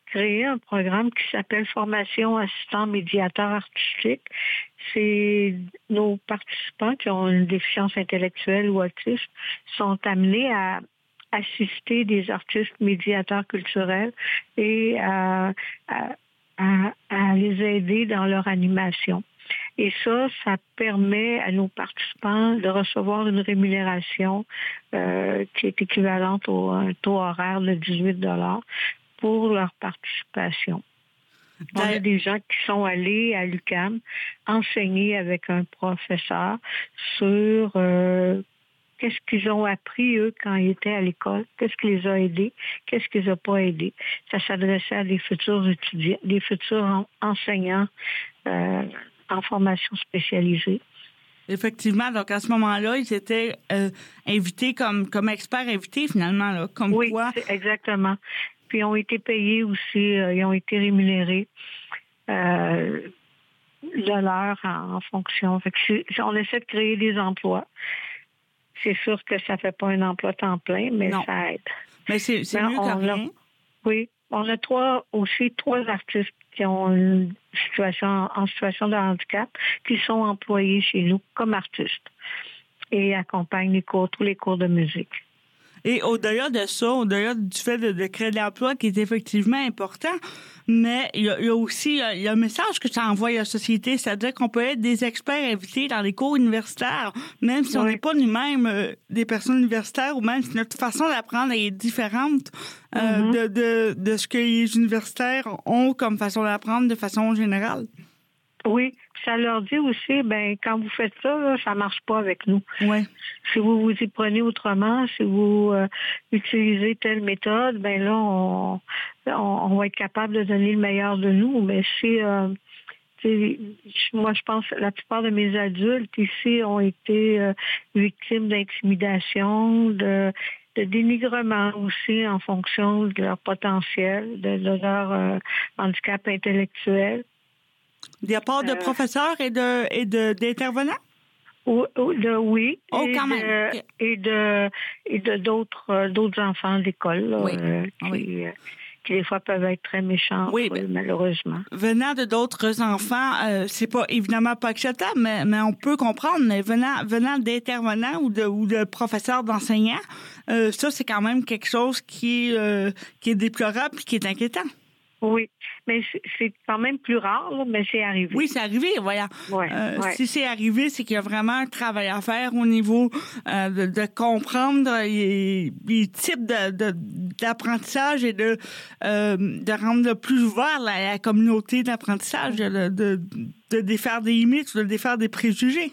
créé un programme qui s'appelle Formation assistant médiateur artistique. C'est nos participants qui ont une déficience intellectuelle ou autisme sont amenés à assister des artistes médiateurs culturels et à, à, à, à les aider dans leur animation. Et ça, ça permet à nos participants de recevoir une rémunération euh, qui est équivalente au un taux horaire de dix-huit dollars pour leur participation. On a des gens qui sont allés à l'U Q A M enseigner avec un professeur sur euh, qu'est-ce qu'ils ont appris, eux, quand ils étaient à l'école, qu'est-ce qui les a aidés, qu'est-ce qui les a pas aidés. Ça s'adressait à des futurs étudiants, des futurs en, enseignants euh, en formation spécialisée. Effectivement, donc à ce moment-là, ils étaient euh, invités comme, comme experts invités, finalement, là, comme oui, quoi... Oui, exactement. Puis ils ont été payés aussi, euh, ils ont été rémunérés euh, de l'heure en, en fonction. Fait que on essaie de créer des emplois. C'est sûr que ça ne fait pas un emploi temps plein, mais non. ça aide. Mais c'est, c'est mieux que rien. A, oui. On a trois, aussi trois artistes qui ont une situation, en situation de handicap qui sont employés chez nous comme artistes et accompagnent les cours, tous les cours de musique. Et au-delà de ça, au-delà du fait de, de créer de l'emploi qui est effectivement important, mais il y a, il y a aussi il y a un message que ça envoie à la société, c'est-à-dire qu'on peut être des experts invités dans les cours universitaires, même si oui. on n'est pas nous-mêmes euh, des personnes universitaires ou même si notre façon d'apprendre est différente euh, mm-hmm. de, de, de ce que les universitaires ont comme façon d'apprendre de façon générale. Oui, ça leur dit aussi, ben quand vous faites ça, là, ça marche pas avec nous. Ouais. Si vous vous y prenez autrement, si vous euh, utilisez telle méthode, ben là, on, on, on va être capable de donner le meilleur de nous. Mais si, euh, moi, je pense que la plupart de mes adultes ici ont été euh, victimes d'intimidation, de, de dénigrement aussi en fonction de leur potentiel, de, de leur euh, handicap intellectuel. De la part de euh, professeurs et de et de d'intervenants? Ou, ou de, oui. Oh, et quand de, même. Okay. Et de et de d'autres euh, d'autres enfants d'école là, oui. euh, qui, oui. euh, qui des fois peuvent être très méchants, oui, ben, malheureusement. Venant de d'autres enfants, euh, c'est pas évidemment pas acceptable, mais, mais on peut comprendre. Mais venant venant d'intervenants ou de ou de professeurs d'enseignants, euh, ça c'est quand même quelque chose qui euh, qui est déplorable et qui est inquiétant. Oui, mais c'est quand même plus rare, là, mais c'est arrivé. Oui, c'est arrivé, voilà. Ouais, euh, ouais. Si c'est arrivé, c'est qu'il y a vraiment un travail à faire au niveau euh, de, de comprendre les, les types de, de, d'apprentissage et de, euh, de rendre plus ouvert la, la communauté d'apprentissage, de, de, de défaire des limites, de défaire des préjugés.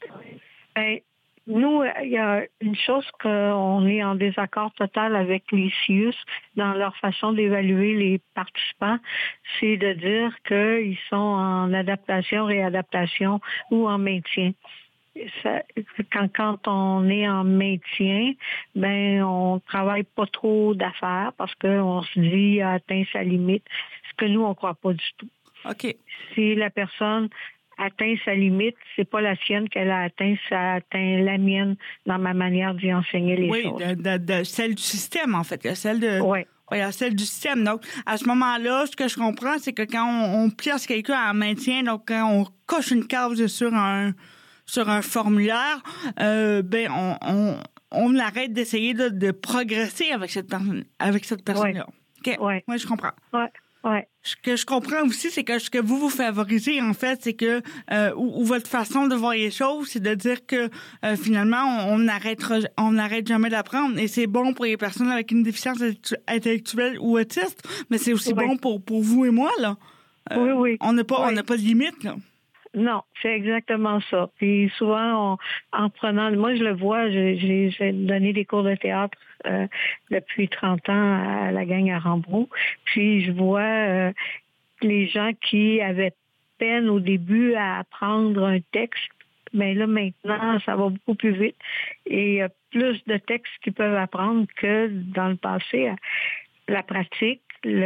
Ben, nous, il y a une chose qu'on est en désaccord total avec les C I U S dans leur façon d'évaluer les participants, c'est de dire qu'ils sont en adaptation, réadaptation ou en maintien. Ça, quand, quand on est en maintien, ben on travaille pas trop d'affaires parce qu'on se dit il a atteint sa limite, ce que nous, on croit pas du tout. OK. Si la personne atteint sa limite, c'est pas la sienne qu'elle a atteint, ça atteint la mienne dans ma manière d'y enseigner les oui, choses. Oui, de, de, de celle du système, en fait. Celle de... Oui. Oui, celle du système. Donc, à ce moment-là, ce que je comprends, c'est que quand on, on place quelqu'un en maintien, donc quand on coche une case sur un sur un formulaire, euh, ben on, on, on arrête d'essayer de, de progresser avec cette personne, avec cette personne-là. Oui. OK. Oui. Oui, je comprends. Oui. Ouais. Ce que je comprends aussi, c'est que ce que vous vous favorisez, en fait, c'est que euh, ou, ou votre façon de voir les choses, c'est de dire que euh, finalement, on n'arrête on n'arrête jamais d'apprendre. Et c'est bon pour les personnes avec une déficience intellectuelle ou autiste, mais c'est aussi oui. bon pour, pour vous et moi, là. Euh, oui, oui. On n'a pas, oui. on n'a pas de limite, là. Non, c'est exactement ça. Puis souvent, on, en prenant... Moi, je le vois, j'ai, j'ai donné des cours de théâtre euh, depuis trente ans à la gang à Rambrou. Puis je vois euh, les gens qui avaient peine au début à apprendre un texte. Mais là, maintenant, ça va beaucoup plus vite. Et il y a plus de textes qu'ils peuvent apprendre que dans le passé. La pratique,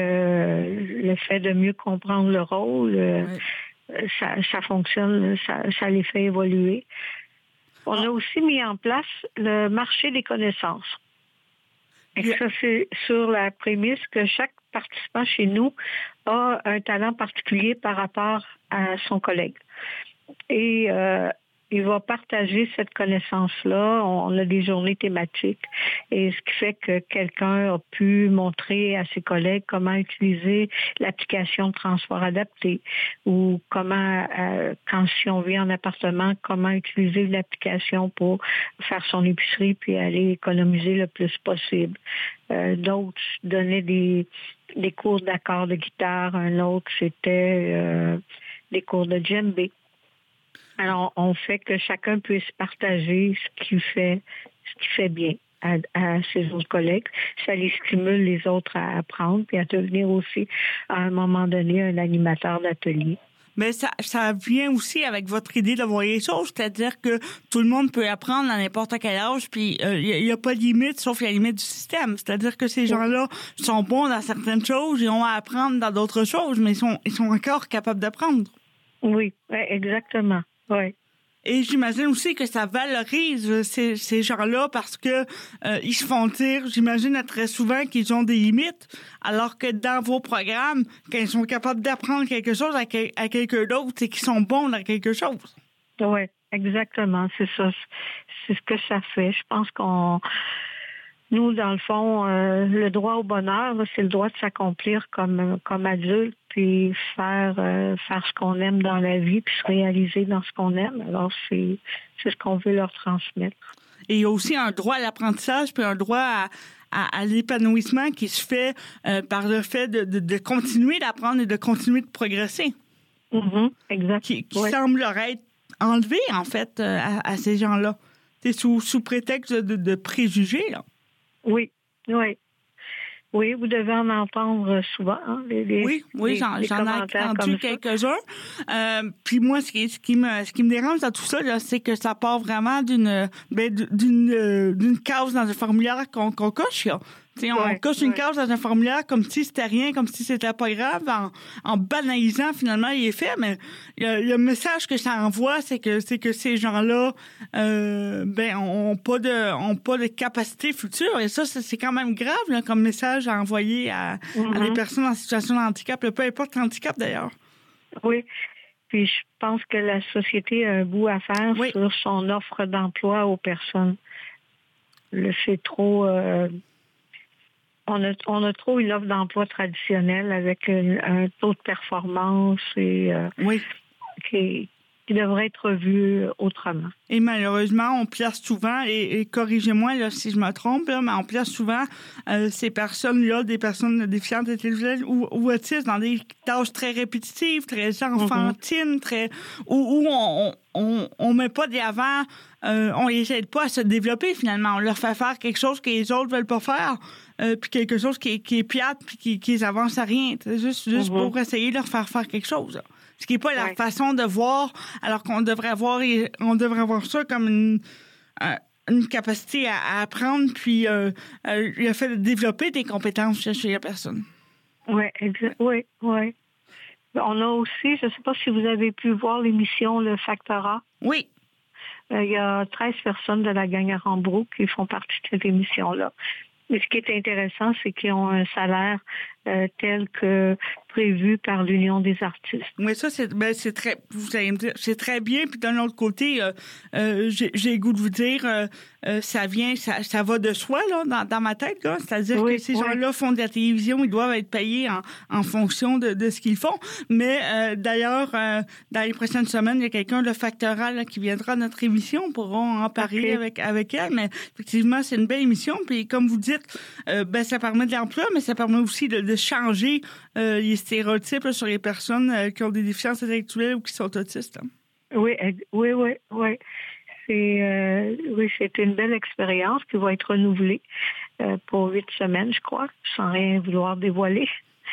le, le fait de mieux comprendre le rôle... Oui. Ça, ça fonctionne, ça, ça les fait évoluer. On a aussi mis en place le marché des connaissances. Et ça, c'est sur la prémisse que chaque participant chez nous a un talent particulier par rapport à son collègue. Et euh, il va partager cette connaissance-là. On a des journées thématiques. Et ce qui fait que quelqu'un a pu montrer à ses collègues comment utiliser l'application de transport adapté ou comment, euh, quand si on vit en appartement, comment utiliser l'application pour faire son épicerie puis aller économiser le plus possible. Euh, d'autres donnaient des, des cours d'accords de guitare. Un autre, c'était euh, des cours de djembé. Alors, on fait que chacun puisse partager ce qu'il fait, ce qu'il fait bien à, à ses autres collègues. Ça les stimule les autres à apprendre puis à devenir aussi, à un moment donné, un animateur d'atelier. Mais ça, ça vient aussi avec votre idée de voir les choses, c'est-à-dire que tout le monde peut apprendre à n'importe quel âge, puis il euh, n'y a, a pas de limite, sauf la limite du système. C'est-à-dire que ces gens-là sont bons dans certaines choses, ils ont à apprendre dans d'autres choses, mais ils sont, ils sont encore capables d'apprendre. Oui, exactement. Oui. Et j'imagine aussi que ça valorise ces, ces gens-là parce que euh, ils se font dire, j'imagine très souvent qu'ils ont des limites, alors que dans vos programmes, quand ils sont capables d'apprendre quelque chose à, que, à quelqu'un d'autre, c'est qu'ils sont bons dans quelque chose. Oui, exactement, c'est ça. C'est ce que ça fait. Je pense qu'on... Nous, dans le fond, euh, le droit au bonheur, c'est le droit de s'accomplir comme comme adulte, puis faire euh, faire ce qu'on aime dans la vie, puis se réaliser dans ce qu'on aime. Alors, c'est c'est ce qu'on veut leur transmettre. Et il y a aussi un droit à l'apprentissage, puis un droit à, à, à l'épanouissement qui se fait euh, par le fait de, de, de continuer d'apprendre et de continuer de progresser. Mm-hmm, exact. Qui, qui ouais. semblerait être enlevé, en fait, euh, à, à ces gens-là. C'est sous, sous prétexte de, de préjugés, là. Oui, oui. Oui, vous devez en entendre souvent. Hein, les, les, oui, oui, les, j'en, les j'en ai entendu quelques-uns. Euh, puis moi, ce qui, ce qui me, ce qui me dérange dans tout ça, là, c'est que ça part vraiment d'une, ben, d'une, d'une case dans un formulaire qu'on, qu'on coche, là. T'sais, on ouais, coche ouais. une case dans un formulaire comme si c'était rien, comme si c'était pas grave, en, en banalisant finalement les faits, mais le, le message que ça envoie, c'est que c'est que ces gens-là euh, ben ont pas de ont pas de capacité future, et ça c'est, c'est quand même grave là, comme message à envoyer à, mm-hmm. à des personnes en situation de handicap, peu importe le handicap d'ailleurs. Oui. Puis je pense que la société a un bout à faire oui. sur son offre d'emploi aux personnes. Le c'est trop euh, On a, on a trop une offre d'emploi traditionnelle avec un, un taux de performance et euh, oui. qui, qui devrait être revu autrement. Et malheureusement, on place souvent, et, et corrigez-moi là, si je me trompe, là, mais on place souvent euh, ces personnes-là, des personnes déficientes intellectuelles ou, ou autistes, dans des tâches très répétitives, très enfantines, mm-hmm. très où, où on, on, on met pas d'avant, euh, on les aide pas à se développer finalement. On leur fait faire quelque chose que les autres veulent pas faire. Euh, puis quelque chose qui est, qui est plate puis qui, qui avance à rien. C'est juste, juste mm-hmm. pour essayer de leur faire faire quelque chose. Là. Ce qui n'est pas ouais. la façon de voir, alors qu'on devrait voir, on devrait voir ça comme une, une capacité à, à apprendre, puis euh, euh, le fait de développer des compétences chez la personne. Oui, exact. Oui, oui. On a aussi, je ne sais pas si vous avez pu voir l'émission Le Facteur A. Oui. Euh, il y a treize personnes de la gang à Rambreau qui font partie de cette émission-là. Mais ce qui est intéressant, c'est qu'ils ont un salaire euh, tel que prévu par l'Union des artistes. Oui, ça, c'est, ben, c'est très, vous allez me dire, c'est très bien. Puis d'un autre côté, euh, euh, j'ai, j'ai le goût de vous dire, euh, euh, ça vient, ça, ça va de soi, là, dans, dans ma tête, là. C'est-à-dire oui, que ces oui. gens-là font de la télévision, ils doivent être payés en, en fonction de, de ce qu'ils font. Mais, euh, d'ailleurs, euh, dans les prochaines semaines, il y a quelqu'un de Facteur A, là, qui viendra à notre émission. On pourra en parler okay. avec, avec elle. Mais, effectivement, c'est une belle émission. Puis, comme vous dites, euh, ben, ça permet de l'emploi, mais ça permet aussi de, de changer, euh, les stéréotypes là, sur les personnes euh, qui ont des déficiences intellectuelles ou qui sont autistes. Hein. Oui, oui, oui, oui. C'est, euh, oui, c'est une belle expérience qui va être renouvelée euh, pour huit semaines, je crois, sans rien vouloir dévoiler.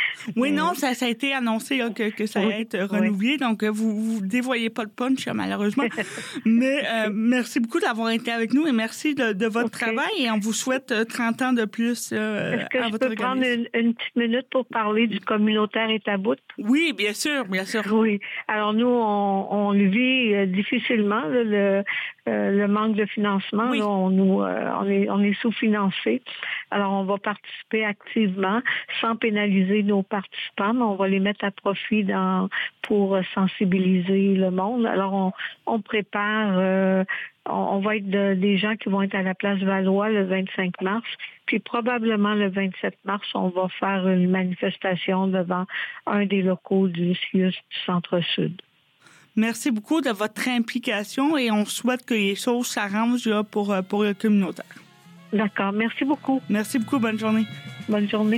Oui, euh, non, ça, ça a été annoncé là, que, que ça allait oui, être renouvelé, oui. donc vous ne dévoyez pas de punch, malheureusement. Mais euh, merci beaucoup d'avoir été avec nous et merci de, de votre okay. travail et on vous souhaite trente ans de plus euh, Est-ce que à je votre peux prendre organisme. une, une petite minute pour parler du communautaire État-Bout? Oui, bien sûr, bien sûr. Oui. Alors nous, on, on le vit euh, difficilement, là, le, euh, le manque de financement. Oui. Là, on, nous, euh, on est, on est sous-financé. Alors on va participer activement sans pénaliser nos participants, mais on va les mettre à profit dans, pour sensibiliser le monde. Alors on, on prépare... Euh, on va être de, des gens qui vont être à la place Valois le vingt-cinq mars. Puis probablement le vingt-sept mars, on va faire une manifestation devant un des locaux du C I U S du Centre-Sud. Merci beaucoup de votre implication et on souhaite que les choses s'arrangent là, pour, pour le communautaire. D'accord. Merci beaucoup. Merci beaucoup. Bonne journée. Bonne journée.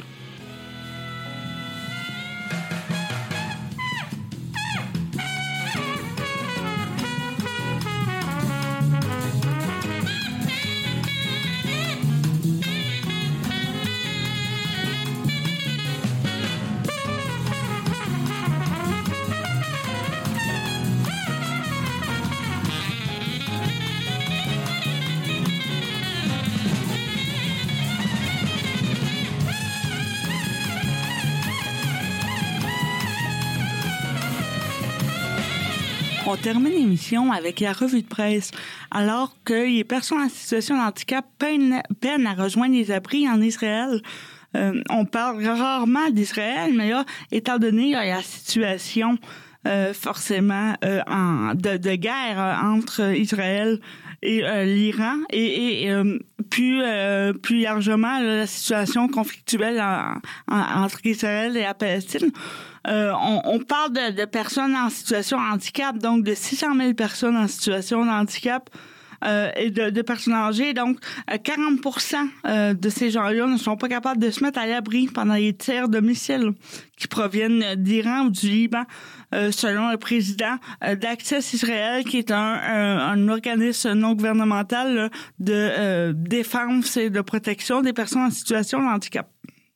On termine l'émission avec la revue de presse. Alors que les personnes en situation de handicap peinent, peinent à rejoindre les abris en Israël, euh, on parle rarement d'Israël, mais là, étant donné là, la situation euh, forcément euh, en, de, de guerre euh, entre Israël et euh, l'Iran, et, et euh, plus, euh, plus largement là, la situation conflictuelle en, en, entre Israël et la Palestine, Euh, on, on parle de, de personnes en situation de handicap, donc de six cent mille personnes en situation de handicap euh, et de, de personnes âgées. Donc, euh, quarante pour cent euh, de ces gens-là ne sont pas capables de se mettre à l'abri pendant les tirs de missiles qui proviennent d'Iran ou du Liban, euh, selon le président euh, d'Access Israël, qui est un, un, un organisme non gouvernemental là, de euh, défense et de protection des personnes en situation de handicap.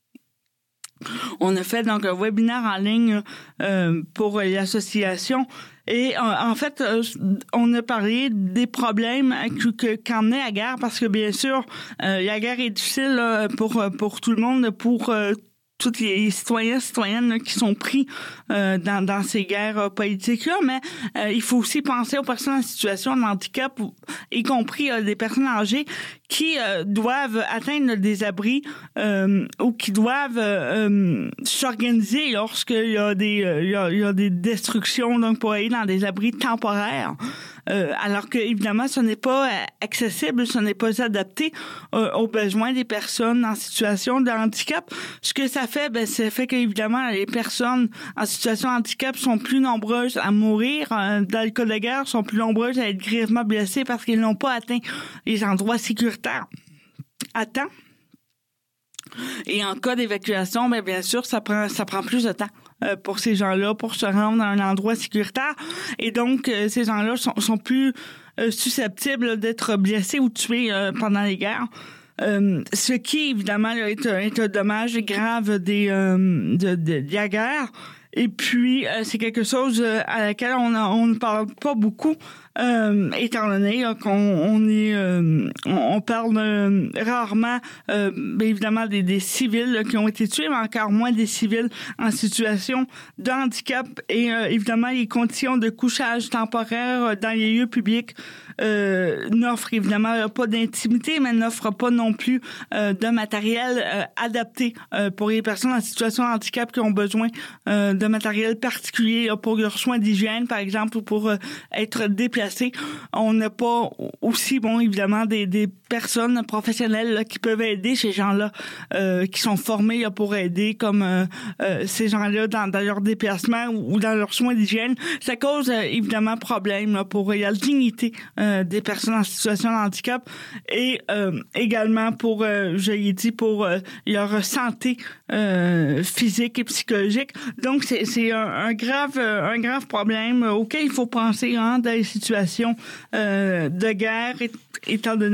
On a fait donc un webinaire en ligne euh, pour l'association et en, en fait, euh, on a parlé des problèmes que, qu'emmenait la guerre parce que bien sûr, euh, la guerre est difficile là, pour pour tout le monde, pour euh, tous les citoyens, citoyennes là, qui sont pris euh, dans, dans ces guerres euh, politiques-là, mais euh, il faut aussi penser aux personnes en situation de handicap, y compris euh, des personnes âgées qui euh, doivent atteindre des abris euh, ou qui doivent euh, euh, s'organiser lorsqu'il y a des euh, il y a, il y a des destructions, donc pour aller dans des abris temporaires. Euh, alors que évidemment, ce n'est pas accessible, ce n'est pas adapté euh, aux besoins des personnes en situation de handicap. Ce que ça fait, ben, ça fait qu'évidemment, les personnes en situation de handicap sont plus nombreuses à mourir. Euh, dans le cas de guerre, sont plus nombreuses à être grièvement blessées parce qu'ils n'ont pas atteint les endroits sécuritaires à temps. Et en cas d'évacuation, ben, bien sûr, ça prend, ça prend plus de temps. Euh, pour ces gens-là, pour se rendre à un endroit sécuritaire. Et donc, euh, ces gens-là sont, sont plus euh, susceptibles d'être blessés ou tués euh, pendant les guerres. Euh, ce qui, évidemment, là, est, est un dommage grave des, euh, de, de, de la guerre. Et puis, euh, c'est quelque chose à laquelle on, a, on ne parle pas beaucoup, euh, étant donné là, qu'on on est, euh, on, on parle euh, rarement, euh, évidemment, des, des civils là, qui ont été tués, mais encore moins des civils en situation de handicap. Et euh, évidemment, les conditions de couchage temporaire dans les lieux publics euh, n'offrent évidemment pas d'intimité, mais n'offrent pas non plus euh, de matériel euh, adapté euh, pour les personnes en situation de handicap qui ont besoin euh, de matériel particulier là, pour leurs soins d'hygiène, par exemple, ou pour euh, être déplacés. On n'a pas aussi, bon, évidemment, des, des personnes professionnelles là, qui peuvent aider ces gens-là, euh, qui sont formés là, pour aider comme euh, euh, ces gens-là dans, dans leur déplacement ou, ou dans leurs soins d'hygiène. Ça cause euh, évidemment problème là, pour la dignité euh, des personnes en situation de handicap et euh, également pour, euh, je l'ai dit, pour euh, leur santé euh, physique et psychologique. Donc, c'est, c'est un, un, grave, un grave problème auquel il faut penser hein, dans les situations euh, de guerre, étant donné que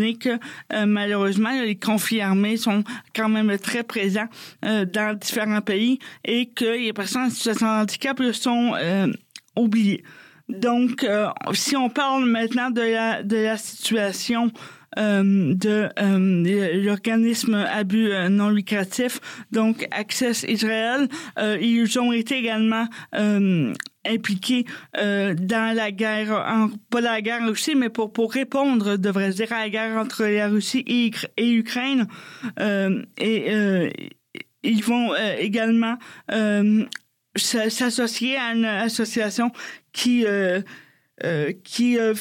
euh, malheureusement, les conflits armés sont quand même très présents euh, dans différents pays et que les personnes en situation de handicap là, sont euh, oubliées. Donc, euh, si on parle maintenant de la, de la situation Euh, de euh, l'organisme à but euh, non lucratif, donc Access Israël, euh, ils ont été également euh, impliqués euh, dans la guerre, en, pas la guerre en Russie, mais pour pour répondre, devrais-je dire, à la guerre entre la Russie et, et l'Ukraine. Euh, et euh, ils vont euh, également euh, s'associer à une association qui euh, euh, qui euh,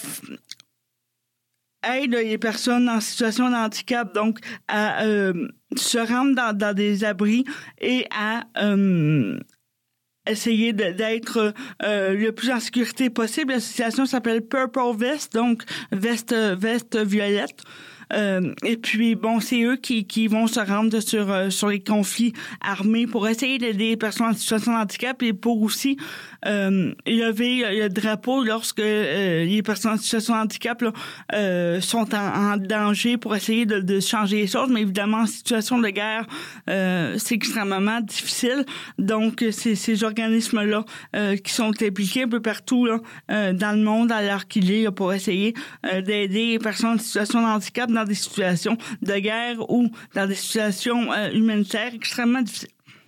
aide les personnes en situation de handicap donc à euh, se rendre dans, dans des abris et à euh, essayer de, d'être euh, le plus en sécurité possible. L'association s'appelle Purple Vest, donc veste veste violette. Euh, et puis, bon, c'est eux qui, qui vont se rendre sur, euh, sur les conflits armés pour essayer d'aider les personnes en situation de handicap et pour aussi euh, lever le drapeau lorsque euh, les personnes en situation de handicap là, euh, sont en, en danger pour essayer de, de changer les choses. Mais évidemment, en situation de guerre, euh, c'est extrêmement difficile. Donc, c'est ces organismes-là euh, qui sont impliqués un peu partout là, euh, dans le monde alors qu'il est là, pour essayer euh, d'aider les personnes en situation de handicap dans des situations de guerre ou dans des situations euh, humanitaires extrêmement difficiles.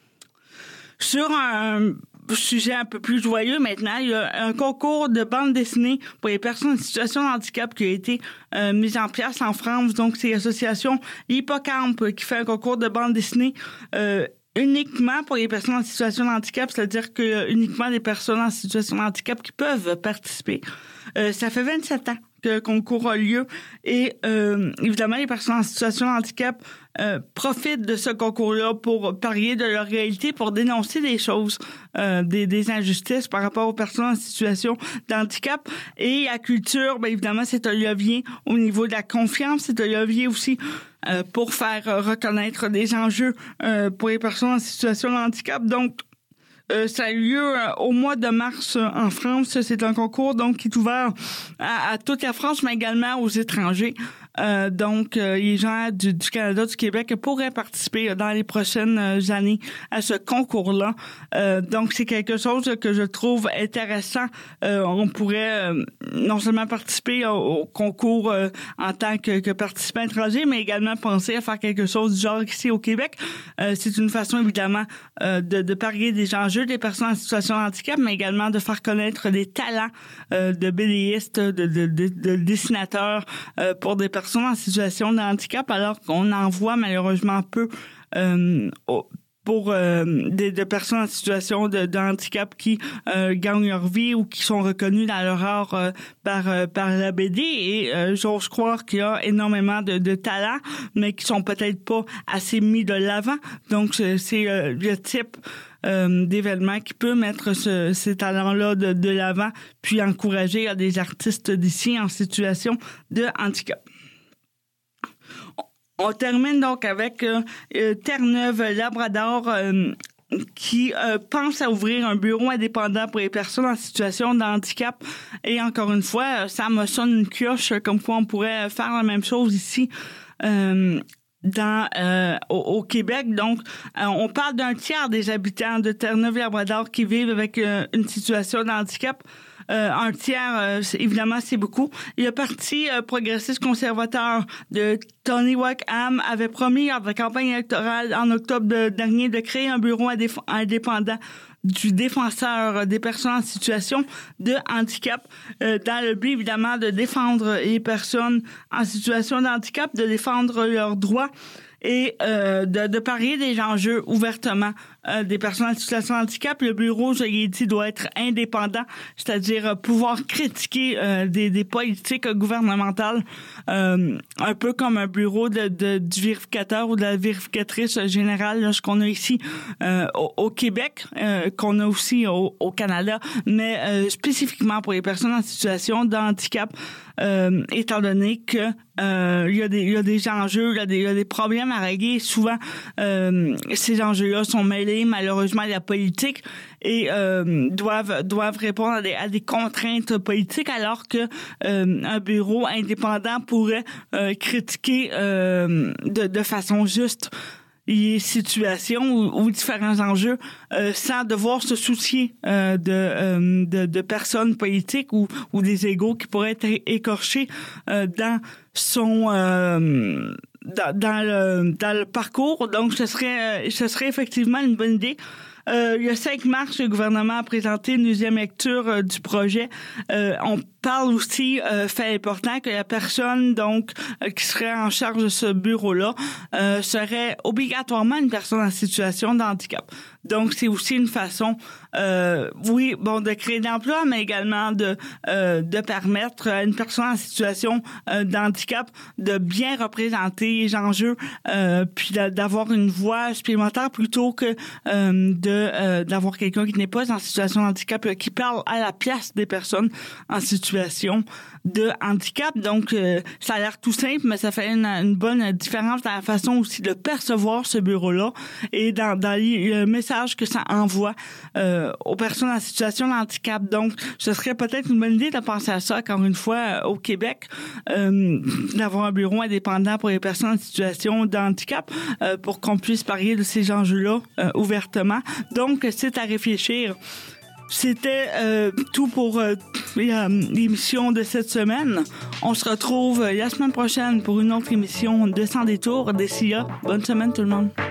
Sur un sujet un peu plus joyeux maintenant, il y a un concours de bande dessinée pour les personnes en situation de handicap qui a été euh, mis en place en France. Donc, c'est l'association Hippocampe qui fait un concours de bande dessinée euh, uniquement pour les personnes en situation de handicap, c'est-à-dire que euh, uniquement les personnes en situation de handicap qui peuvent participer. Euh, ça fait vingt-sept ans que le concours a lieu et euh, évidemment, les personnes en situation de handicap euh, profitent de ce concours-là pour parler de leur réalité, pour dénoncer des choses, euh, des, des injustices par rapport aux personnes en situation de handicap. Et la culture, bien évidemment, c'est un levier au niveau de la confiance, c'est un levier aussi euh, pour faire reconnaître des enjeux euh, pour les personnes en situation de handicap. Donc, Euh, ça a eu lieu euh, au mois de mars euh, en France. C'est un concours donc qui est ouvert à, à toute la France, mais également aux étrangers. Euh, donc, euh, les gens du, du Canada, du Québec pourraient participer dans les prochaines années à ce concours-là. Euh, donc, c'est quelque chose que je trouve intéressant. Euh, on pourrait euh, non seulement participer au, au concours euh, en tant que, que participant étranger, mais également penser à faire quelque chose du genre ici au Québec. Euh, c'est une façon, évidemment, euh, de, de parler des enjeux des personnes en situation de handicap, mais également de faire connaître des talents euh, de bédéistes, de, de, de, de dessinateurs euh, pour des personnes en situation de handicap, alors qu'on en voit malheureusement peu euh, pour euh, des, des personnes en situation de, de handicap qui euh, gagnent leur vie ou qui sont reconnues dans leur art euh, par euh, par la B D. Et euh, j'ose croire qu'il y a énormément de, de talents, mais qui sont peut-être pas assez mis de l'avant. Donc, c'est, c'est euh, le type Euh, d'événements qui peut mettre ce, ces talents-là de, de l'avant, puis encourager à des artistes d'ici en situation de handicap. On, on termine donc avec euh, Terre-Neuve-Labrador euh, qui euh, pense à ouvrir un bureau indépendant pour les personnes en situation de handicap. Et encore une fois, ça me sonne une cloche comme quoi on pourrait faire la même chose ici. Euh, Dans euh, au, au Québec, donc euh, on parle d'un tiers des habitants de Terre-Neuve-Labrador qui vivent avec euh, une situation de handicap. Euh, un tiers, euh, c'est, évidemment, c'est beaucoup. Le Parti euh, progressiste conservateur de Tony Wickham avait promis lors de la campagne électorale en octobre de, dernier de créer un bureau indéf- indépendant du défenseur des personnes en situation de handicap, euh, dans le but, évidemment, de défendre les personnes en situation de handicap, de défendre leurs droits et euh, de, de parler des enjeux ouvertement euh, des personnes en situation de handicap. Le bureau, je l'ai dit, doit être indépendant, c'est-à-dire euh, pouvoir critiquer euh, des, des politiques gouvernementales, euh, un peu comme un bureau de, de, du vérificateur ou de la vérificatrice générale, là, ce qu'on a ici euh, au, au Québec, euh, qu'on a aussi au, au Canada, mais euh, spécifiquement pour les personnes en situation de handicap, euh, étant donné que euh, il y a des il y a des enjeux, il y a des, il y a des problèmes à régler. Souvent, euh, ces enjeux-là sont mêlés lié malheureusement à la politique et euh, doivent doivent répondre à des, à des contraintes politiques, alors que euh, un bureau indépendant pourrait euh, critiquer euh, de, de façon juste les situations ou, ou différents enjeux euh, sans devoir se soucier euh, de, euh, de de personnes politiques ou ou des égos qui pourraient être écorchés euh, dans son euh, dans, dans le dans le parcours. Donc ce serait ce serait effectivement une bonne idée. Euh, le cinq mars, le gouvernement a présenté une deuxième lecture euh, du projet. Euh, on parle aussi, euh, fait important, que la personne donc euh, qui serait en charge de ce bureau-là euh, serait obligatoirement une personne en situation de handicap. Donc, c'est aussi une façon, euh, oui, bon, de créer d'emplois, mais également de euh, de permettre à une personne en situation euh, de handicap de bien représenter les enjeux, euh, puis d'avoir une voix supplémentaire plutôt que euh, de euh, d'avoir quelqu'un qui n'est pas en situation de handicap, euh, qui parle à la place des personnes en situation de handicap. Donc, euh, ça a l'air tout simple, mais ça fait une, une bonne différence dans la façon aussi de percevoir ce bureau-là et dans, dans le message que ça envoie euh, aux personnes en situation de handicap. Donc, ce serait peut-être une bonne idée de penser à ça, encore une fois, euh, au Québec, euh, d'avoir un bureau indépendant pour les personnes en situation de handicap euh, pour qu'on puisse parler de ces enjeux-là euh, ouvertement. Donc, c'est à réfléchir. C'était euh, tout pour euh, l'émission de cette semaine. On se retrouve la semaine prochaine pour une autre émission de Sans détour. D'ici là, bonne semaine tout le monde.